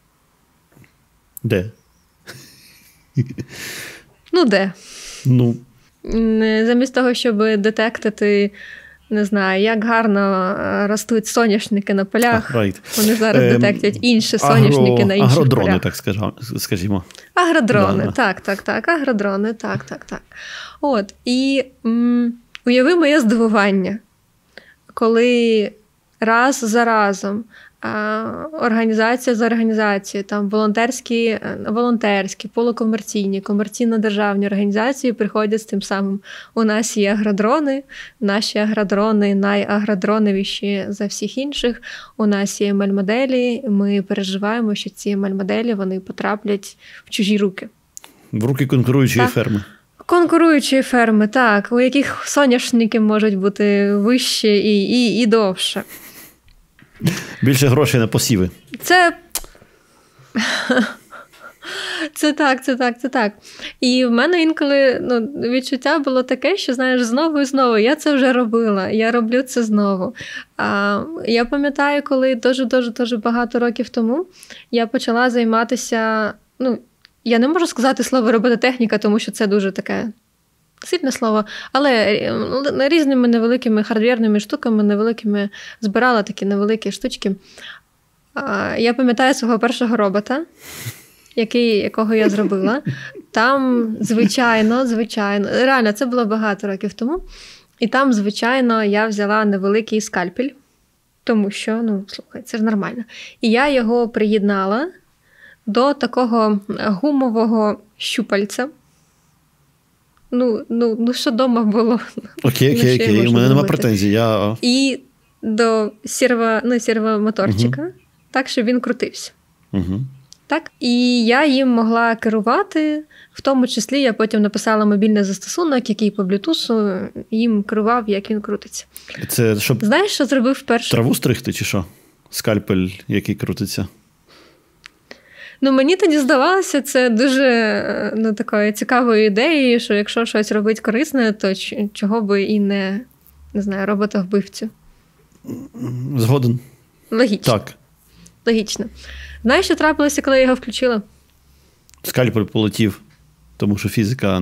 Де? Де? Замість того, щоб детектити, не знаю, як гарно ростуть соняшники на полях, вони зараз детектять інші соняшники на інших агродрони, полях. так скажімо. Агродрони, так. Агродрони, так. І уяви моє здивування, коли раз за разом організація за організацією, волонтерські, полукомерційні, комерційно-державні організації приходять з тим самим. У нас є агродрони, наші агродрони найагродроновіші за всіх інших. У нас є ML-моделі, ми переживаємо, що ці ML-моделі, вони потраплять в чужі руки. В руки конкуруючої ферми. Конкуруючі ферми, так, у яких соняшники можуть бути вищі і довше. Більше грошей на посіви. Це так. І в мене інколи відчуття було таке, що, знаєш, знову і знову, я це вже робила, я роблю це знову. Я пам'ятаю, коли дуже багато років тому я почала займатися, я не можу сказати слово робототехніка, тому що це дуже таке сильне слово, але різними невеликими хардвірними штуками, невеликими, збирала такі невеликі штучки. Я пам'ятаю свого першого робота, якого я зробила. Там, звичайно, реально, це було багато років тому, і там, звичайно, я взяла невеликий скальпель, тому що, слухай, це ж нормально. І я його приєднала до такого гумового щупальця. Що дома було. Окей, у мене нема претензій. І до сервомоторчика, так, щоб він крутився. Угу. Так? І я їм могла керувати, в тому числі я потім написала мобільний застосунок, який по Bluetooth їм керував, як він крутиться. Це щоб... Знаєш, що зробив вперше? Траву стригти чи що? Скальпель, який крутиться? Мені тоді здавалося, це дуже такою цікавою ідеєю, що якщо щось робить корисне, то чого би і не знаю, робота-вбивцю. Згоден. Логічно. Так. Логічно. Знаєш, що трапилося, коли я його включила? Скальпель полетів, тому що фізика,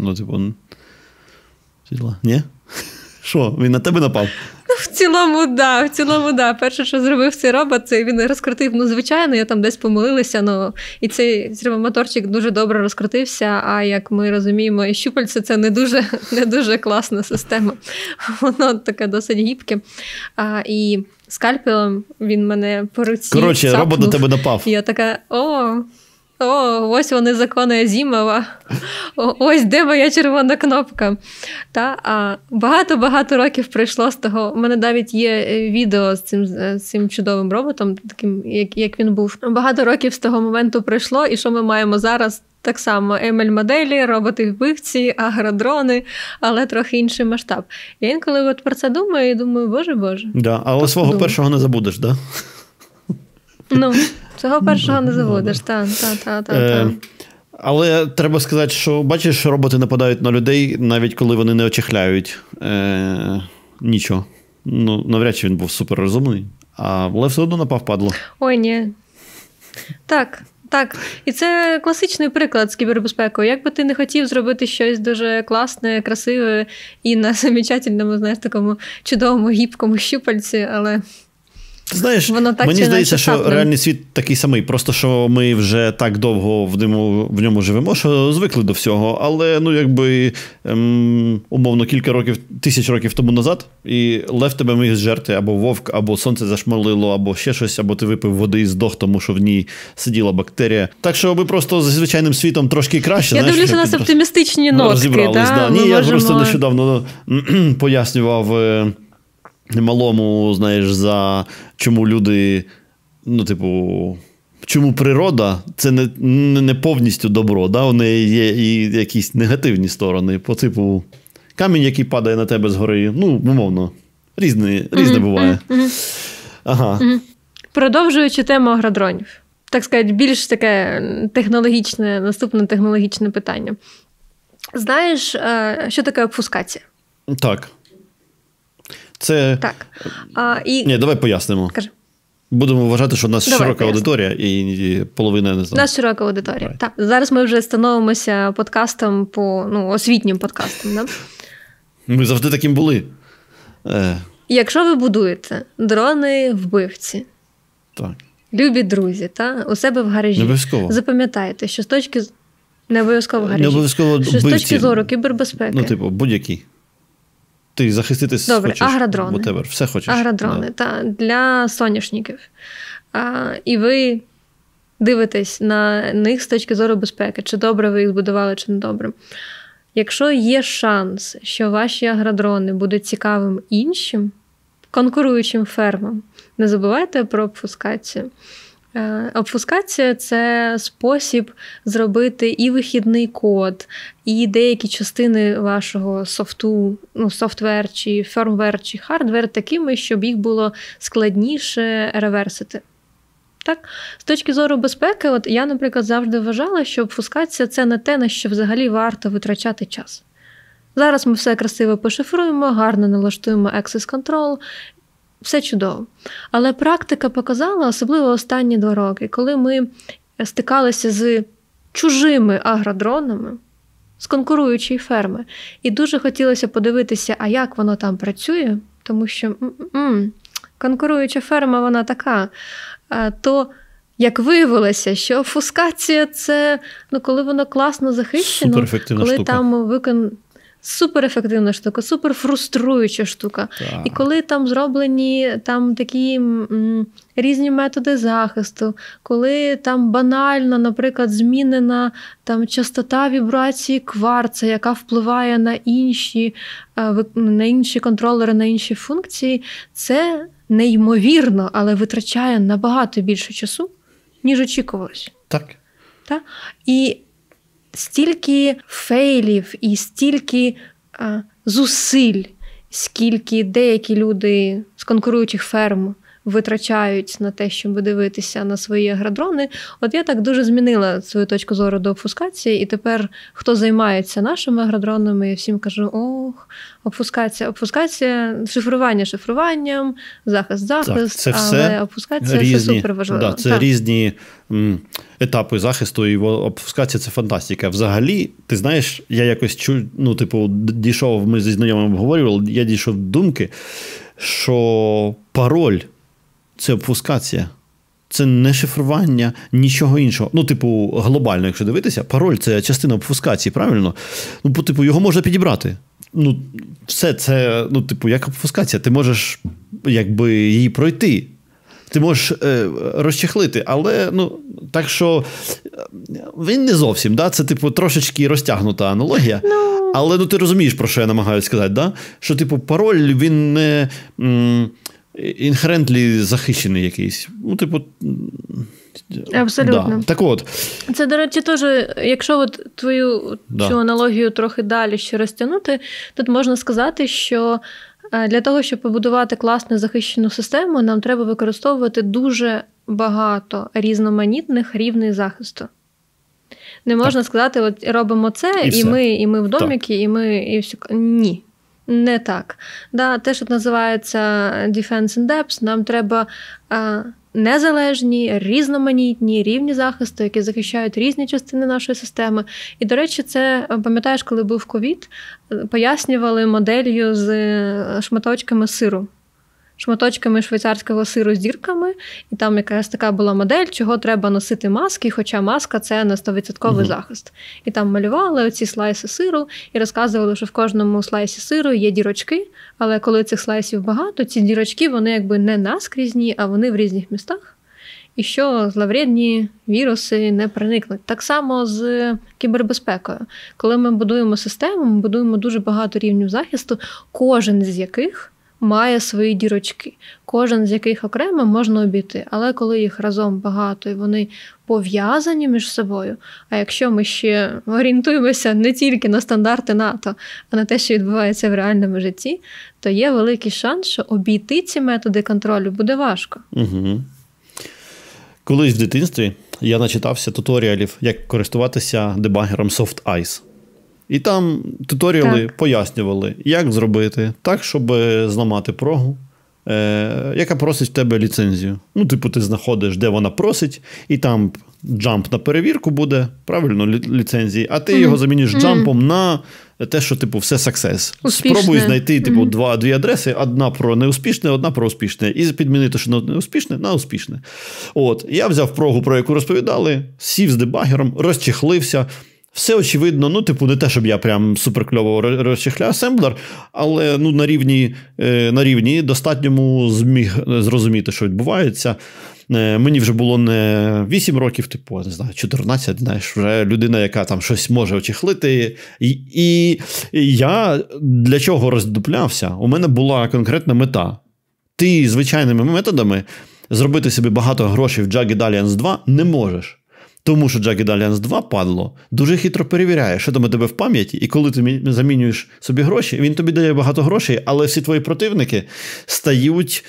Ні? Що, він на тебе напав? В цілому, да. Перше, що зробив цей робот, це він розкрутив, звичайно, я там десь помилилася, і цей сервомоторчик дуже добре розкрутився, а як ми розуміємо, щупальце – це не дуже класна система. Воно таке досить гібке. І скальпелем він мене по руці цапнув. Робот на тебе напав. І я така, ось вони закони Азімова. Ось де моя червона кнопка. Багато-багато років пройшло з того. У мене навіть є відео з цим чудовим роботом, таким, як він був. Багато років з того моменту пройшло, і що ми маємо зараз? Так само ML-моделі, роботи-вбивці, агродрони, але трохи інший масштаб. Я інколи про це думаю, боже. Да, але свого першого не забудеш, так? Да? Цього першого не забудеш, так. Але треба сказати, що бачиш, що роботи нападають на людей, навіть коли вони не очехляють нічого. Навряд чи він був суперрозумний, але все одно напав падло. Ой, ні. Так. І це класичний приклад з кібербезпекою. Як би ти не хотів зробити щось дуже класне, красиве і на замечательному, такому чудовому гібкому щупальці, але... Знаєш, мені здається, що реальний світ такий самий, просто що ми вже так довго в ньому живемо, що звикли до всього, але, умовно, тисяч років тому назад, і лев тебе міг зжерти, або вовк, або сонце зашмалило, або ще щось, або ти випив води і здох, тому що в ній сиділа бактерія. Так що ми просто зі звичайним світом трошки краще. Я дивлюся на оптимістичні нотки. Ні, я просто нещодавно пояснював... малому, за чому люди, чому природа – це не повністю добро, да? У неї є і якісь негативні сторони, по типу камінь, який падає на тебе згори, умовно, різне буває. Ага. Продовжуючи тему агродронів, так сказати, більш таке наступне технологічне питання. Знаєш, що таке обфускація? Так. Це... Так. Ні, давай пояснимо. Кажи. Будемо вважати, що у нас широка аудиторія і половина не знає. У нас широка аудиторія. Так. Зараз ми вже становимося подкастом освітнім подкастом. Да? Ми завжди таким були. Якщо ви будуєте дрони-вбивці, так. Любі друзі, у себе в гаражі, не обов'язково. Запам'ятайте, що з точки не обов'язково в гаражі. Не обов'язково що з точки зору кібербезпеки. Будь-який. Ти захиститись хочеш. Агродрони. Whatever. Все хочеш. Агродрони, для соняшників. І ви дивитесь на них з точки зору безпеки, чи добре ви їх збудували, чи не добре. Якщо є шанс, що ваші агродрони будуть цікавим іншим, конкуруючим фермам, не забувайте про обфускацію. Обфускація – це спосіб зробити і вихідний код, і деякі частини вашого софту, софтвер, чи фермвер, чи хардвер такими, щоб їх було складніше реверсити. Так? З точки зору безпеки, я, наприклад, завжди вважала, що обфускація – це не те, на що взагалі варто витрачати час. Зараз ми все красиво пошифруємо, гарно налаштуємо access control, все чудово. Але практика показала, особливо останні 2 роки, коли ми стикалися з чужими агродронами, з конкуруючої ферми. І дуже хотілося подивитися, а як воно там працює, тому що конкуруюча ферма, вона така. То, як виявилося, що обфускація – це, коли воно класно захищено, коли штука. Там суперефективна штука, суперфруструюча штука. Так. І коли там зроблені там такі різні методи захисту, коли там банально, наприклад, змінена там частота вібрації кварца, яка впливає на інші контролери, на інші функції, це неймовірно, але витрачає набагато більше часу, ніж очікувалось. Так. І стільки фейлів і стільки зусиль, скільки деякі люди з конкуруючих ферм витрачають на те, щоб дивитися на свої агродрони. От я так дуже змінила свою точку зору до обфускації, і тепер, хто займається нашими агродронами, я всім кажу, обфускація, шифрування шифруванням, захист, але обфускація – це супер важливо. Це різні етапи захисту, і обфускація – це фантастика. Взагалі, ти знаєш, я якось дійшов, ми зі знайомими обговорювали, я дійшов до думки, що пароль – це обфускація. Це не шифрування, нічого іншого. Глобально, якщо дивитися, пароль – це частина обфускації, правильно? Його можна підібрати. Все це, як обфускація. Ти можеш, її пройти. Ти можеш розчехлити, але, так що, він не зовсім, да? Це, трошечки розтягнута аналогія. Але, ти розумієш, про що я намагаюся сказати, да? Що, пароль, він не інхерентлі захищений якийсь. Абсолютно. Да. Так от. Це, до речі, теж, якщо твою цю аналогію трохи далі ще розтягнути, тут можна сказати, що для того, щоб побудувати класну захищену систему, нам треба використовувати дуже багато різноманітних рівней захисту. Не можна сказати, робимо це, і ми в доміки, і все. Ні. Не так. Те, що називається Defense in Depth, нам треба незалежні, різноманітні рівні захисту, які захищають різні частини нашої системи. І, до речі, це, пам'ятаєш, коли був ковід, пояснювали моделлю з шматочками сиру. Шматочками швейцарського сиру з дірками, і там якась така була модель, чого треба носити маски, хоча маска – це не 100% захист. І там малювали оці слайси сиру і розказували, що в кожному слайсі сиру є дірочки, але коли цих слайсів багато, ці дірочки, вони не наскрізні, а вони в різних містах. І що зловредні віруси не проникнуть. Так само з кібербезпекою. Коли ми будуємо систему, ми будуємо дуже багато рівнів захисту, кожен з яких має свої дірочки. Кожен з яких окремо можна обійти. Але коли їх разом багато і вони пов'язані між собою, а якщо ми ще орієнтуємося не тільки на стандарти НАТО, а на те, що відбувається в реальному житті, то є великий шанс, що обійти ці методи контролю буде важко. Угу. Колись в дитинстві я начитався туторіалів, як користуватися дебагером SoftICE. І там туторіали пояснювали, як зробити так, щоб зламати прогу, яка просить в тебе ліцензію. Ти знаходиш, де вона просить, і там джамп на перевірку буде, правильно, ліцензії, а ти його заміниш джампом на те, що, все success. Успішне. Спробуй знайти, дві адреси, одна про неуспішне, одна про успішне, і підмінити, що неуспішне, на успішне. Я взяв прогу, про яку розповідали, сів з дебагером, розчехлився. Все очевидно, не те, щоб я прям суперкльово розчехляв асемблер, але на рівні достатньому зміг зрозуміти, що відбувається. Мені вже було не 8 років, 14, вже людина, яка там щось може очехлити. І я для чого роздуплявся? У мене була конкретна мета. Ти звичайними методами зробити собі багато грошей в Jagged Alliance 2 не можеш. Тому що Jagged Alliance 2, падло, дуже хитро перевіряє, що там у тебе в пам'яті, і коли ти замінюєш собі гроші, він тобі дає багато грошей, але всі твої противники стають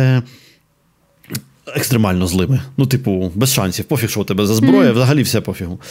екстремально злими. Без шансів. Пофіг, що у тебе за зброя, взагалі все пофігу.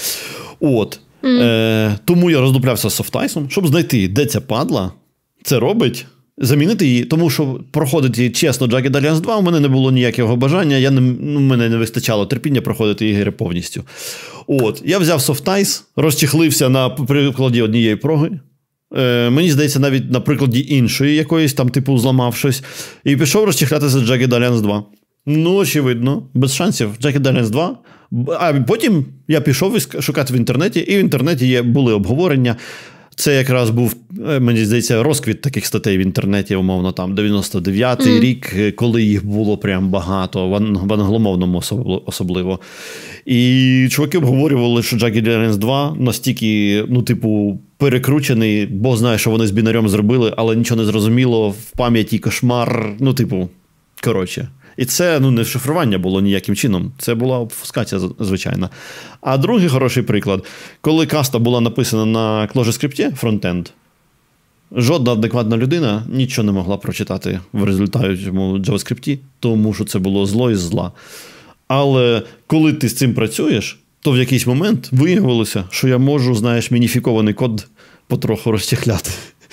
Тому я роздуплявся з SoftICE, щоб знайти, де ця падла це робить, замінити її, тому що проходити чесно Jagged Alliance 2 у мене не було ніякого бажання, мене не вистачало терпіння проходити ігри повністю. Я взяв Soft Ice, розчехлився на прикладі однієї проги, мені здається, навіть на прикладі іншої якоїсь, там типу зламав щось, і пішов розчехлятися Jagged Alliance 2. Очевидно, без шансів. Jagged Alliance 2. А потім я пішов шукати в інтернеті, і в інтернеті були обговорення. Це якраз був, мені здається, розквіт таких статей в інтернеті, умовно, там, 99-й рік, коли їх було прям багато, в англомовному особливо. І чуваки обговорювали, що Jagged Alliance 2 настільки, перекручений, бо знає, що вони з бінарем зробили, але нічого не зрозуміло, в пам'яті кошмар, коротше. І це не шифрування було ніяким чином. Це була обфускація, звичайно. А другий хороший приклад. Коли каста була написана на ClojureScript, фронтенд, жодна адекватна людина нічого не могла прочитати в результаті JavaScript, тому що це було зло із зла. Але коли ти з цим працюєш, то в якийсь момент виявилося, що я можу, мініфікований код потроху розчехляти.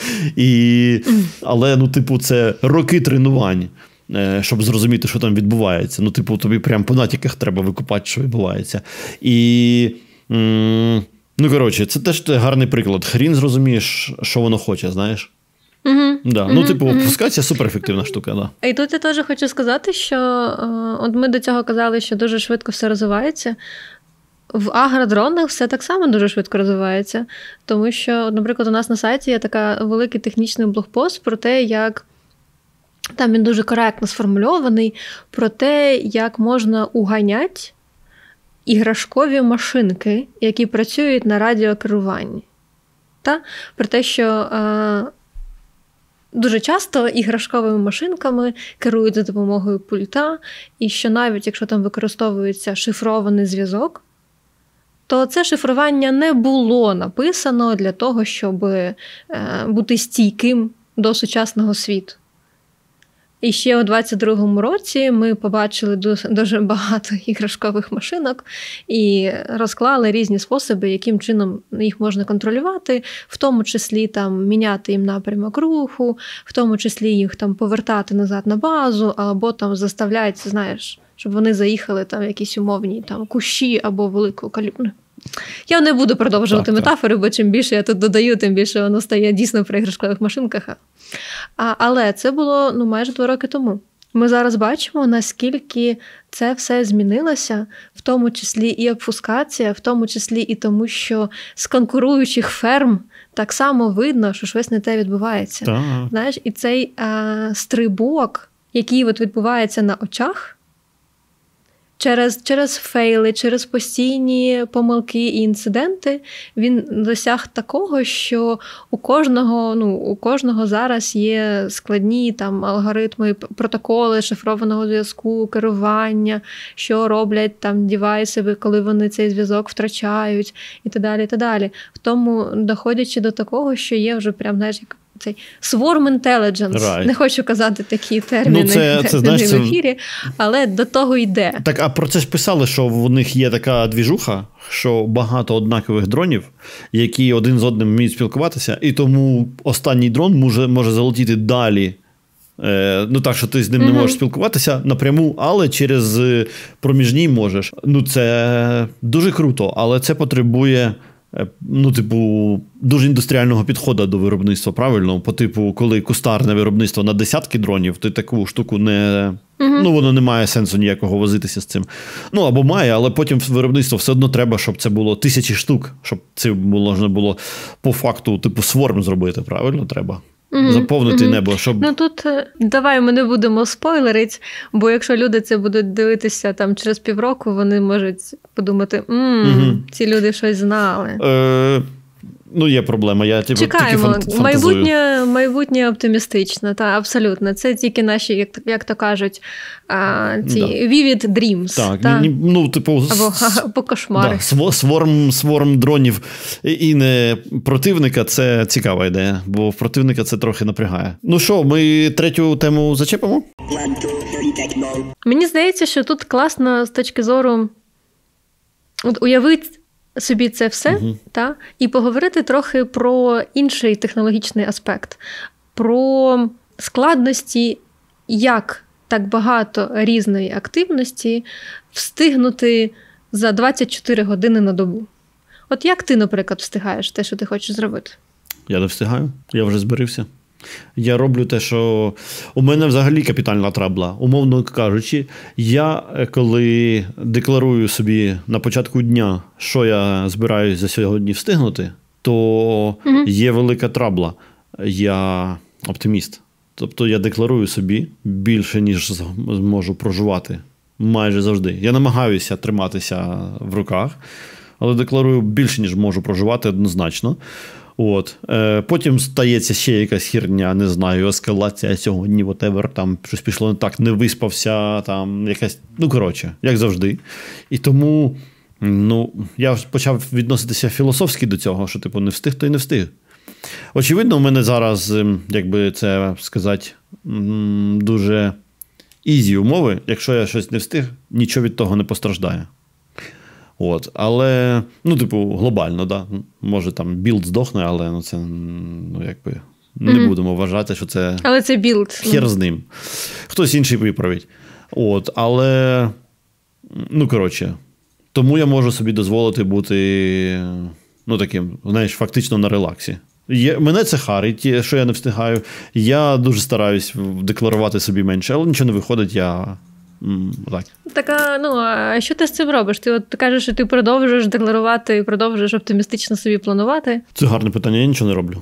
Але, це роки тренувань, щоб зрозуміти, що там відбувається. Тобі прямо по натяках треба викупати, що відбувається. І, це теж гарний приклад. Хрін зрозумієш, що воно хоче, знаєш. Обфускація суперефективна штука, да. І тут я теж хочу сказати, що от ми до цього казали, що дуже швидко все розвивається. В агродронах все так само дуже швидко розвивається. Тому що, наприклад, у нас на сайті є такий великий технічний блогпост про те, як там він дуже коректно сформульований, про те, як можна уганяти іграшкові машинки, які працюють на радіокеруванні. Про те, що дуже часто іграшковими машинками керують за допомогою пульта, і що навіть якщо там використовується шифрований зв'язок, то це шифрування не було написано для того, щоб бути стійким до сучасного світу. І ще у 22-му році ми побачили дуже багато іграшкових машинок і розклали різні способи, яким чином їх можна контролювати, в тому числі міняти їм напрямок руху, в тому числі їх повертати назад на базу, або заставляється, щоб вони заїхали в якісь умовні кущі або велику калібну. Я не буду продовжувати метафори, бо чим більше я тут додаю, тим більше воно стає дійсно при іграшкових машинках. Але це було майже 2 роки тому. Ми зараз бачимо, наскільки це все змінилося, в тому числі і обфускація, в тому числі і тому, що з конкуруючих ферм так само видно, що щось не те відбувається. Так. Знаєш, і цей стрибок, який відбувається на очах, через фейли, через постійні помилки і інциденти, він досяг такого, що у кожного зараз є складні алгоритми, протоколи шифрованого зв'язку, керування, що роблять девайси, коли вони цей зв'язок втрачають, і так далі, і так далі. В тому, доходячи до такого, що є вже прям, як цей swarm intelligence. Right. Не хочу казати такі терміни в ефірі, але до того йде. Так, а про це ж писали, що в них є така двіжуха, що багато однакових дронів, які один з одним вміють спілкуватися, і тому останній дрон може залетіти далі. Так, що ти з ним не можеш спілкуватися напряму, але через проміжні можеш. Це дуже круто, але це потребує дуже індустріального підходу до виробництва, правильно? По типу, коли кустарне виробництво на десятки дронів, то таку штуку не... воно не має сенсу ніякого возитися з цим. Або має, але потім виробництво все одно треба, щоб це було 1000 штук, щоб це можна було по факту, сворм зробити, правильно? Треба. Заповнити небо, щоб... Тут давай ми не будемо спойлерити, бо якщо люди це будуть дивитися через півроку, вони можуть подумати, ці люди щось знали. Є проблема, я чекаємо. Тільки фантазую. Майбутнє оптимістичне, абсолютно. Це тільки наші, як то кажуть, ці vivid dreams. Так, або кошмари. Сворм дронів і не противника – це цікава ідея, бо в противника це трохи напрягає. Що, ми 3-ю тему зачепимо? Мені здається, що тут класно з точки зору уявити собі це все, і поговорити трохи про інший технологічний аспект. Про складності, як так багато різної активності встигнути за 24 години на добу. От як ти, наприклад, встигаєш те, що ти хочеш зробити? Я не встигаю, я вже зберився. Я роблю те, що у мене взагалі капітальна трабла. Умовно кажучи, я коли декларую собі на початку дня, що я збираюсь за сьогодні встигнути, то є велика трабла. Я оптиміст. Тобто я декларую собі більше, ніж зможу проживати. Майже завжди. Я намагаюся триматися в руках, але декларую більше, ніж можу проживати однозначно. От. Потім стається ще якась херня, не знаю, ескалація сьогодні, whatever, там щось пішло не так, не виспався, там якась, коротше, як завжди. І тому, я почав відноситися філософськи до цього, що, не встиг, то й не встиг. Очевидно, у мене зараз, якби це сказати, дуже ізі умови. Якщо я щось не встиг, нічого від того не постраждає. От. Але, глобально, да. Може, там білд здохне, але це, якби, не будемо вважати, що це... Але це білд. Хер з ним. Хтось інший виправить. От. Але, коротше, тому я можу собі дозволити бути, таким, знаєш, фактично на релаксі. Мене це харить, що я не встигаю. Я дуже стараюсь декларувати собі менше, але нічого не виходить, я... Так. А що ти з цим робиш? Ти кажеш, що ти продовжуєш декларувати і продовжуєш оптимістично собі планувати? Це гарне питання, я нічого не роблю.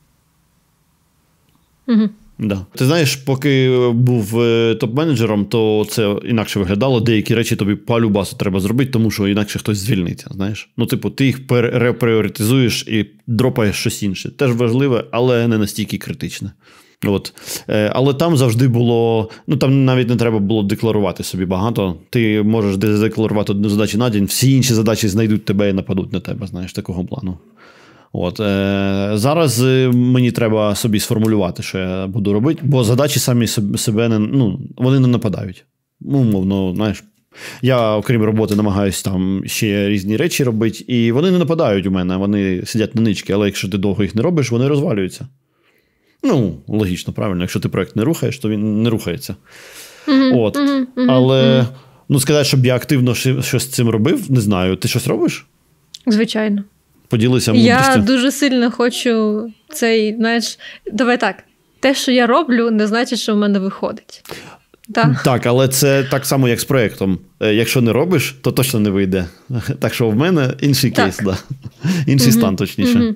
Угу. Да. Ти знаєш, поки був топ-менеджером, то це інакше виглядало. Деякі речі тобі по-любасу треба зробити, тому що інакше хтось звільниться, знаєш. Ти їх репріоритизуєш і дропаєш щось інше. Теж важливе, але не настільки критичне. От. Але там завжди було, там навіть не треба було декларувати собі багато. Ти можеш декларувати одну задачу на день, всі інші задачі знайдуть тебе і нападуть на тебе, знаєш, такого плану. От. Зараз мені треба собі сформулювати, що я буду робити, бо задачі самі себе вони не нападають. Умовно, знаєш, я, окрім роботи, намагаюся там ще різні речі робити, і вони не нападають у мене, вони сидять на нички, але якщо ти довго їх не робиш, вони розвалюються. Логічно, правильно. Якщо ти проєкт не рухаєш, то він не рухається. От. Але, сказати, щоб я активно щось з цим робив, не знаю. Ти щось робиш? Звичайно. Поділися мудрістю. Я дуже сильно хочу цей, знаєш, давай так, те, що я роблю, не значить, що в мене виходить. Так, але це так само, як з проєктом. Якщо не робиш, то точно не вийде. Так що в мене інший кейс, да. Інший стан, точніше.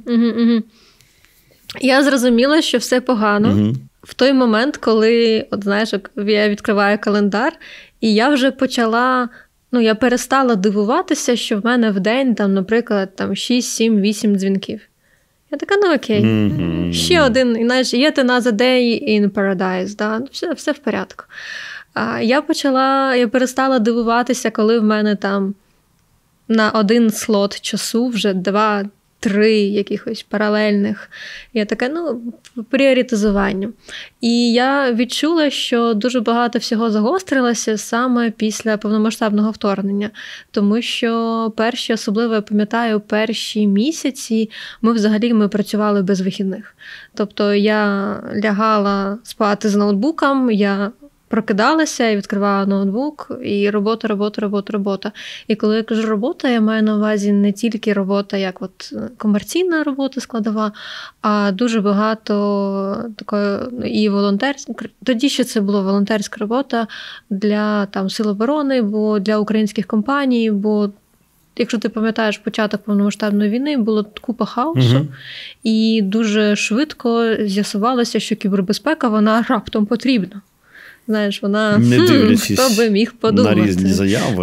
Я зрозуміла, що все погано в той момент, коли, я відкриваю календар, і я вже почала, я перестала дивуватися, що в мене в день, наприклад, 6, 7, 8 дзвінків. Я така, окей, ще один, і yet another day in paradise, да? Все в порядку. Я перестала дивуватися, коли в мене на один слот часу вже 2-3 якихось паралельних. Я така, пріоритизування. І я відчула, що дуже багато всього загострилося саме після повномасштабного вторгнення. Тому що особливо я пам'ятаю, перші місяці ми працювали без вихідних. Тобто я лягала спати з ноутбуком, я прокидалася і відкривала ноутбук, і робота. І коли я кажу робота, я маю на увазі не тільки робота, як комерційна робота складова, а дуже багато такої і волонтерська. Тоді ще це була волонтерська робота для Сил оборони, бо для українських компаній, бо якщо ти пам'ятаєш початок повномасштабної війни, було купа хаосу, і дуже швидко з'ясувалося, що кібербезпека, вона раптом потрібна. Знаєш, вона, не дивлячись хто би міг подумати. На різні заяви.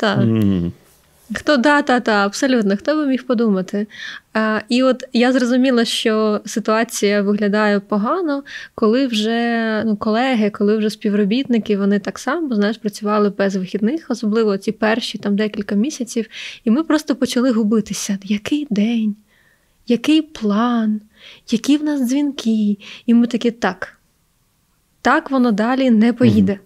Абсолютно, хто би міг подумати. І я зрозуміла, що ситуація виглядає погано, коли вже колеги, коли вже співробітники, вони так само, працювали без вихідних, особливо ці перші декілька місяців, і ми просто почали губитися. Який день? Який план? Які в нас дзвінки? І ми такі, так воно далі не поїде.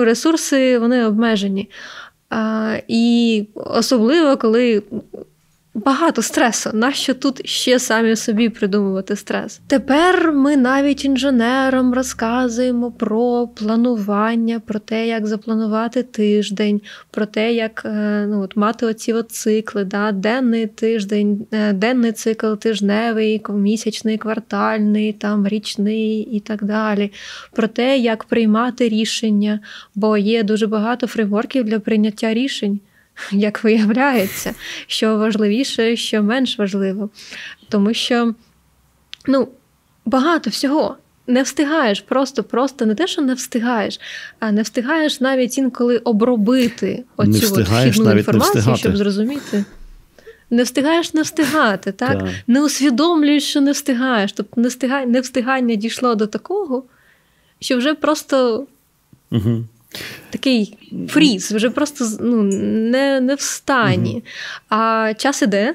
Ресурси, вони обмежені. І особливо, коли багато стресу. Нащо тут ще самі собі придумувати стрес? Тепер ми навіть інженерам розказуємо про планування, про те, як запланувати тиждень, про те, як мати оці цикли, денний тиждень, денний цикл, тижневий, місячний, квартальний, річний і так далі. Про те, як приймати рішення, бо є дуже багато фреймворків для прийняття рішень. Як виявляється, що важливіше, що менш важливо. Тому що, багато всього. Не встигаєш, просто не те, що не встигаєш, а не встигаєш навіть інколи обробити оцю вхідну інформацію, щоб зрозуміти. Не встигаєш не встигати, так? Так. Не усвідомлюєш, що не встигаєш. Тобто невстигання дійшло до такого, що вже просто... Угу. Такий фріз, вже просто не в стані. А час іде.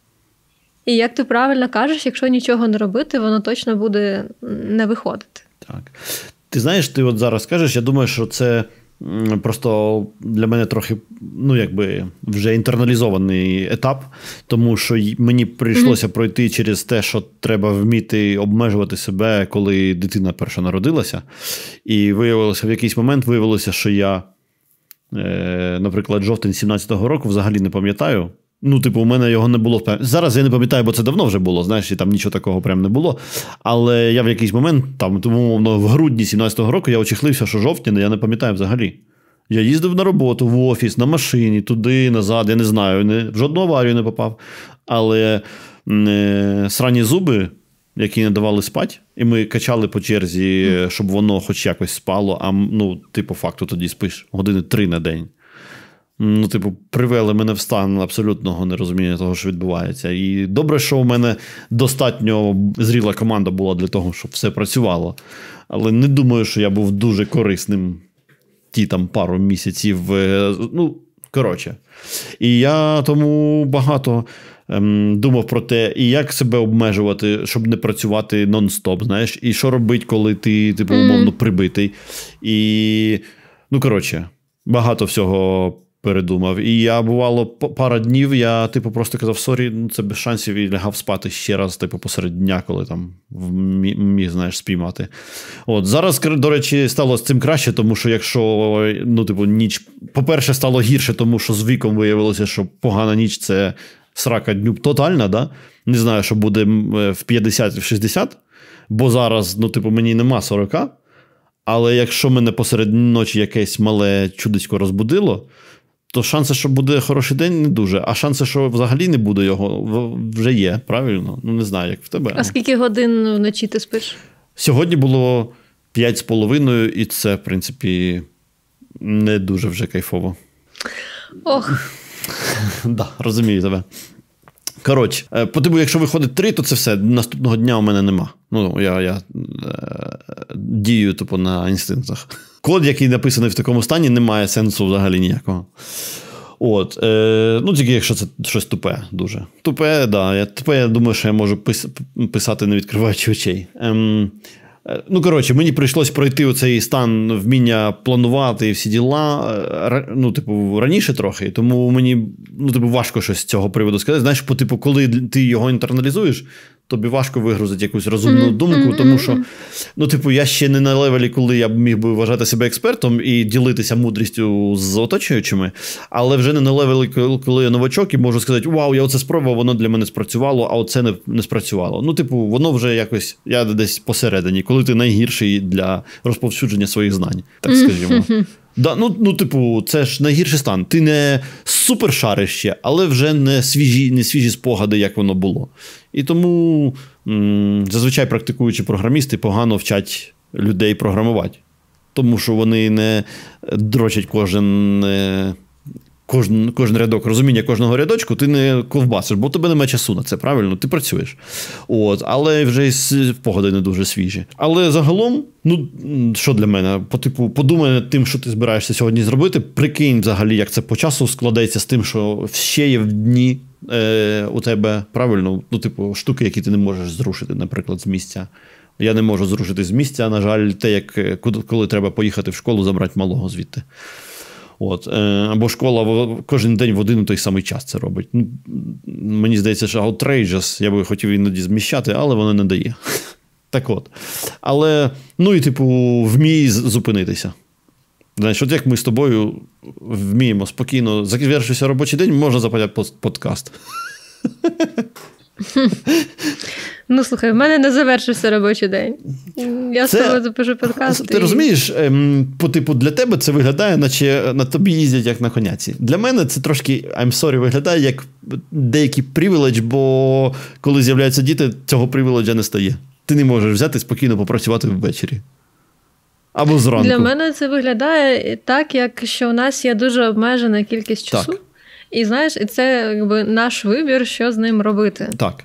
І як ти правильно кажеш, якщо нічого не робити, воно точно буде не виходити. Так. Ти знаєш, ти от зараз кажеш, я думаю, що це просто для мене трохи, вже інтерналізований етап, тому що мені прийшлося пройти через те, що треба вміти обмежувати себе, коли дитина перша народилася. І в якийсь момент виявилося, що я, наприклад, жовтень 17-го року взагалі не пам'ятаю. У мене його не було. Зараз я не пам'ятаю, бо це давно вже було, знаєш, і там нічого такого прям не було. Але я в якийсь момент, тому в грудні 17-го року я очехлився, що жовтень, я не пам'ятаю взагалі. Я їздив на роботу, в офіс, на машині, туди, назад, я не знаю, в жодну аварію не попав. Але срані зуби, які не давали спати, і ми качали по черзі, щоб воно хоч якось спало, а ти по факту тоді спиш години 3 на день. Привели мене в стан абсолютного нерозуміння того, що відбувається. І добре, що у мене достатньо зріла команда була для того, щоб все працювало. Але не думаю, що я був дуже корисним ті пару місяців. Коротше. І я тому багато думав про те, і як себе обмежувати, щоб не працювати нон-стоп, знаєш, і що робити, коли ти, умовно, прибитий. І, коротше, багато всього передумав. І я, бувало, пара днів, я, просто казав, сорі, це без шансів, і лягав спати ще раз, посеред дня, коли там міг, знаєш, спіймати. Зараз, до речі, стало з цим краще, тому що якщо, ніч, по-перше, стало гірше, тому що з віком виявилося, що погана ніч – це срака дню тотальна, да? Не знаю, що буде в 50 в 60, бо зараз, мені нема 40, але якщо мене посеред ночі якесь мале чудисько розбудило, то шанси, що буде хороший день, не дуже. А шанси, що взагалі не буде його, вже є, правильно? Не знаю, як в тебе. А скільки годин вночі ти спиш? Сьогодні було 5,5, і це, в принципі, не дуже вже кайфово. Ох. Да, розумію тебе. Коротше, якщо виходить 3, то це все. Наступного дня у мене нема. Я дію на інстинктах. Код, який написаний в такому стані, не має сенсу взагалі ніякого. Тільки якщо це щось тупе дуже. Тупе, да. Я думаю, що я можу писати, не відкриваючи очей. Коротше, мені прийшлось пройти оцей стан вміння планувати і всі діла, раніше трохи, тому мені, важко щось з цього приводу сказати. Знаєш, коли ти його інтерналізуєш, тобі важко вигрузити якусь розумну думку, тому що, я ще не на левелі, коли я міг би вважати себе експертом і ділитися мудрістю з оточуючими, але вже не на левелі, коли я новачок і можу сказати, вау, я оце спробував, воно для мене спрацювало, а оце не спрацювало. Воно вже якось, я десь посередині, коли ти найгірший для розповсюдження своїх знань, так скажімо. Да, це ж найгірший стан. Ти не супер шариш ще, але вже не свіжі спогади, як воно було. І тому зазвичай практикуючі програмісти погано вчать людей програмувати. Тому що вони не дрочать кожен рядок, розуміння кожного рядочку, ти не ковбасиш, бо у тебе немає часу на це, правильно? Ти працюєш. Але вже і спогади не дуже свіжі. Але загалом, що для мене? Подумай над тим, що ти збираєшся сьогодні зробити, прикинь взагалі, як це по часу складається з тим, що ще є в дні у тебе, правильно? Штуки, які ти не можеш зрушити, наприклад, з місця. Я не можу зрушити з місця, на жаль, те, коли треба поїхати в школу, забрати малого звідти. От. Або школа кожен день в один і той самий час це робить. Ну, мені здається, що outrageous, я би хотів іноді зміщати, але воно не дає. Так от. Але, ну і типу, вмій зупинитися. Знаєш, от як ми з тобою вміємо спокійно, завершився робочий день, можна записати подкаст. Ну, слухай, в мене не завершився робочий день. Я з тобою запишу подкаст. Ти розумієш, по типу для тебе це виглядає, наче на тобі їздять як на коняці. Для мене це трошки, I'm sorry, виглядає як деякий привіледж, бо коли з'являються діти, цього привіледжа не стає. Ти не можеш взяти спокійно попрацювати ввечері. Або зранку. Для мене це виглядає так, як що у нас є дуже обмежена кількість часу. Так. І, знаєш, і це якби наш вибір, що з ним робити. Так.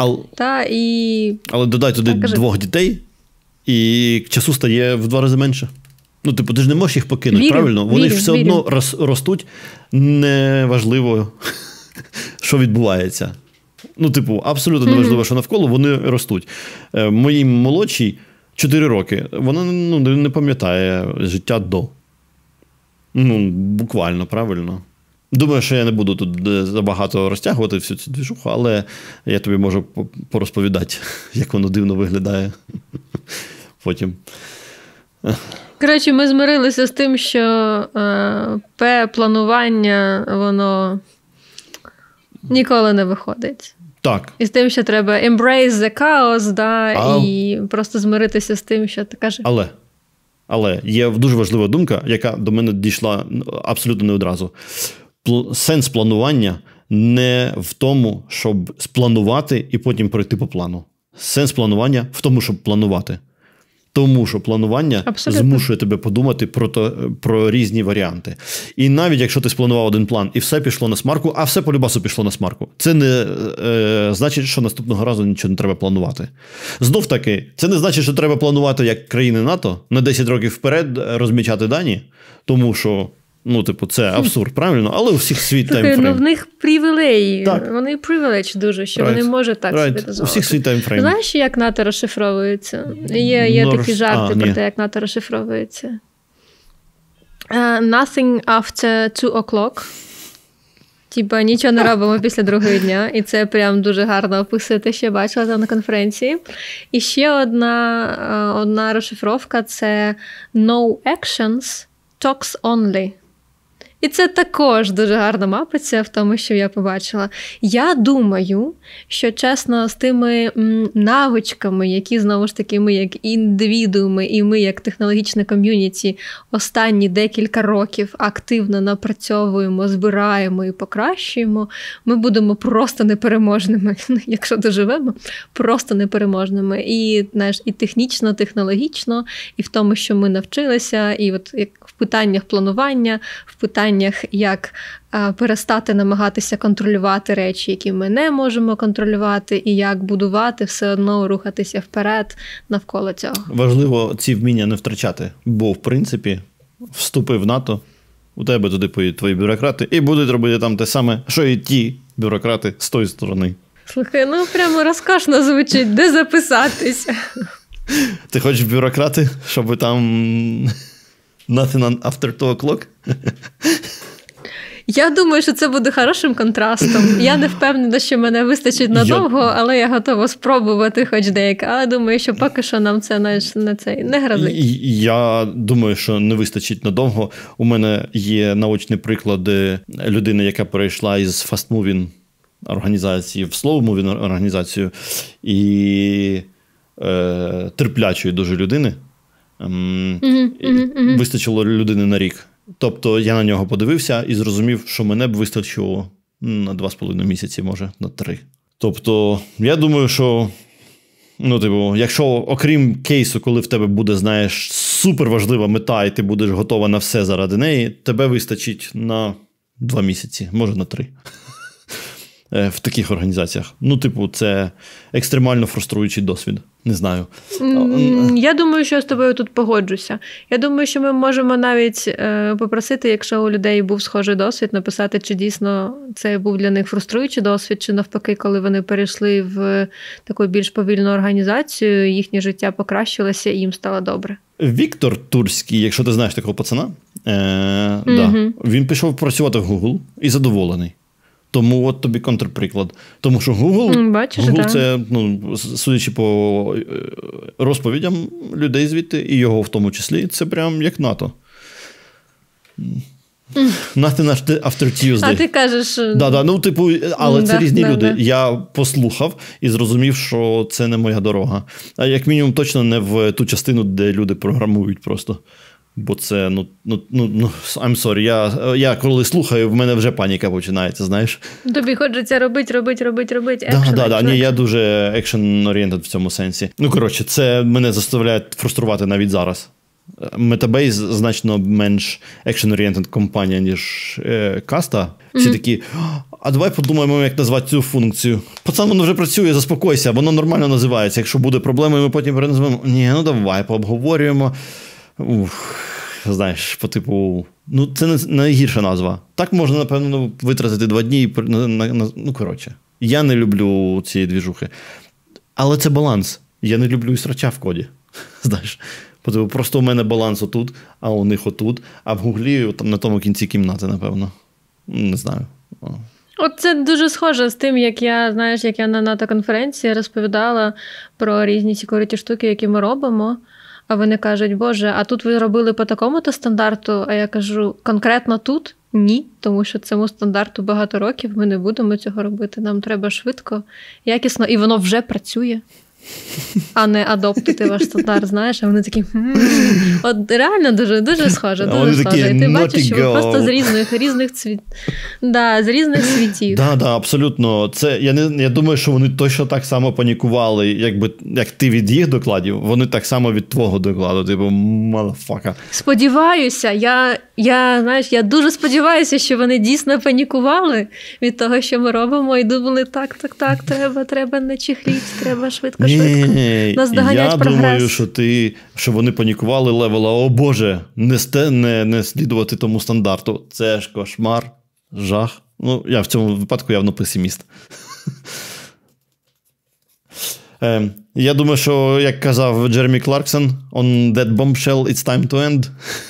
Але додай туди 2 дітей, і часу стає в 2 рази менше. Ну, типу, ти ж не можеш їх покинути, правильно? Вони ж все одно ростуть, неважливо, що відбувається. Ну, типу, абсолютно неважливо, що навколо, вони ростуть. Моїй молодшій 4 роки. Вона не пам'ятає життя до. Ну, буквально, правильно. Думаю, що я не буду тут забагато розтягувати всю цю движуху, але я тобі можу порозповідати, як воно дивно виглядає потім. Коротше, ми змирилися з тим, що П-планування, воно ніколи не виходить. Так. І з тим, що треба embrace the chaos, і просто змиритися з тим, що ти кажеш. Але є дуже важлива думка, яка до мене дійшла абсолютно не одразу. Сенс планування не в тому, щоб спланувати і потім пройти по плану. Сенс планування в тому, щоб планувати. Тому що планування змушує тебе подумати про різні варіанти. І навіть якщо ти спланував один план і все пішло на смарку, а все по-любасу пішло на смарку, це не значить, що наступного разу нічого не треба планувати. Знов таки, це не значить, що треба планувати як країни НАТО на 10 років вперед розмічати дані, тому що ну, типу, це абсурд, правильно? Але у всіх свій таймфрейм. Ну, в них привілеї. Вони привіледж дуже, що вони можуть так собі дозволити. У всіх свій таймфрейм. Знаєш, як НАТО розшифровується? Є такі жарти про те, як НАТО розшифровується. Nothing after 2 o'clock. Типа, нічого не робимо після другого дня. І це прям дуже гарно описує те, що я бачила там на конференції. І ще одна розшифровка – це no actions, talks only. І це також дуже гарно мапиться в тому, що я побачила. Я думаю, що, чесно, з тими навичками, які, знову ж таки, ми як індивідууми і ми як технологічне ком'юніті останні декілька років активно напрацьовуємо, збираємо і покращуємо, ми будемо просто непереможними, якщо доживемо, просто непереможними. І, знаєш, і технічно, технологічно, і в тому, що ми навчилися, і от як в питаннях планування, в питаннях, як перестати намагатися контролювати речі, які ми не можемо контролювати, і як будувати, все одно рухатися вперед навколо цього. Важливо ці вміння не втрачати, бо, в принципі, вступив в НАТО, у тебе туди поїдуть твої бюрократи, і будуть робити там те саме, що і ті бюрократи з тої сторони. Слухай, ну прямо розкошно звучить, де записатися? Ти хочеш бюрократи, щоб там... Nothing after 2 o'clock? Я думаю, що це буде хорошим контрастом. Я не впевнена, що мене вистачить надовго, але я готова спробувати хоч деяке. Але думаю, що поки що нам це не грозить. Я думаю, що не вистачить надовго. У мене є наочні приклади людини, яка перейшла із фастмувінг організації в слоумувінг організацію і терплячої дуже людини. Вистачило людини на рік. Тобто я на нього подивився і зрозумів, що мене б вистачило на 2,5 місяці, може, на 3. Тобто я думаю, що ну, типу, якщо окрім кейсу, коли в тебе буде, знаєш, суперважлива мета і ти будеш готова на все заради неї, тебе вистачить на 2 місяці, може на 3. В таких організаціях. Ну, типу, це екстремально фруструючий досвід. Не знаю. Я думаю, що я з тобою тут погоджуся. Я думаю, що ми можемо навіть попросити, якщо у людей був схожий досвід, написати, чи дійсно це був для них фруструючий досвід, чи навпаки, коли вони перейшли в таку більш повільну організацію, їхнє життя покращилося і їм стало добре. Віктор Турський, якщо ти знаєш такого пацана, Да. Він пішов працювати в Google і задоволений. Тому от тобі контрприклад. Тому що Google це, судячи по розповідям людей звідти, і його в тому числі, це прям як НАТО. Nothing after Tuesday. А ти кажеш... Але це різні люди. Я послухав і зрозумів, що це не моя дорога. А як мінімум точно не в ту частину, де люди програмують просто. Бо це, I'm sorry, я коли слухаю, в мене вже паніка починається, знаєш. Тобі хочеться робити, Ні, я дуже action-oriented в цьому сенсі. Коротше, це мене заставляє фруструвати навіть зараз. Metabase значно менш action-oriented компанія, ніж Каста. Всі такі, а давай подумаємо, як назвати цю функцію. Пацан, воно вже працює, заспокойся, воно нормально називається. Якщо буде проблема, ми потім переназвемо. Ні, давай, пообговорюємо. Знаєш, по типу, це не найгірша назва. Так можна, напевно, витратити 2 дні. Коротше. Я не люблю цієї двіжухи. Але це баланс. Я не люблю і срача в коді. Знаєш, просто у мене баланс отут, а у них отут. А в Гуглі на тому кінці кімнати, напевно. Не знаю. От це дуже схоже з тим, як я на НАТО-конференції розповідала про різні security штуки, які ми робимо. А вони кажуть, Боже, а тут ви робили по такому-то стандарту? А я кажу, конкретно тут? Ні, тому що цьому стандарту багато років, ми не будемо цього робити. Нам треба швидко, якісно, і воно вже працює. А не адоптити ваш стандарт, знаєш, а вони такі, от реально дуже, дуже схоже, дуже схоже. І ти бачиш, що ви просто з різних світів. Так, абсолютно. Це, я думаю, що вони точно так само панікували, як ти від їх докладів, вони так само від твого докладу, типу, motherfucker. Сподіваюся, я дуже сподіваюся, що вони дійсно панікували від того, що ми робимо, і думали, так, треба не чехліть, треба швидко. Я думаю, що вони панікували левела, о Боже, не слідувати тому стандарту. Це ж кошмар, жах. Я в цьому випадку явно песиміст. Я думаю, що, як казав Джеремі Кларксон, on that bombshell it's time to end.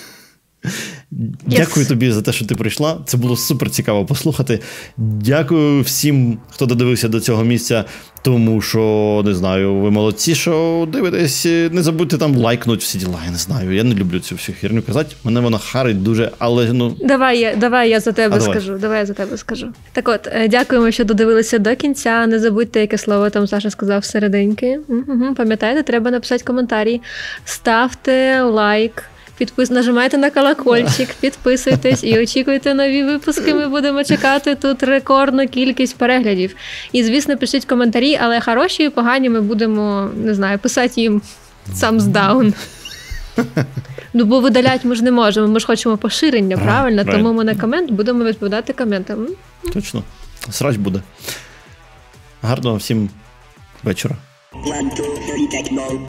Дякую тобі за те, що ти прийшла. Це було супер цікаво послухати. Дякую всім, хто додивився до цього місця, тому що, не знаю, ви молодці, що дивитесь. Не забудьте там лайкнути всі діла, я не знаю. Я не люблю цю всю херню казати. Мене вона харить дуже, але, Давай я за тебе скажу. Так от, дякуємо, що додивилися до кінця. Не забудьте, яке слово там Саша сказав всерединки. Пам'ятаєте, треба написати коментарі. Ставте лайк. Нажимайте на колокольчик, підписуйтесь і очікуйте нові випуски. Ми будемо чекати тут рекордну кількість переглядів. І, звісно, пишіть коментарі, але хороші і погані ми будемо, не знаю, писати їм thumbs down. Бо видаляти ми ж не можемо, ми ж хочемо поширення, правильно? Тому ми на комент будемо відповідати коментами. Точно. Срач буде. Гарного всім вечора.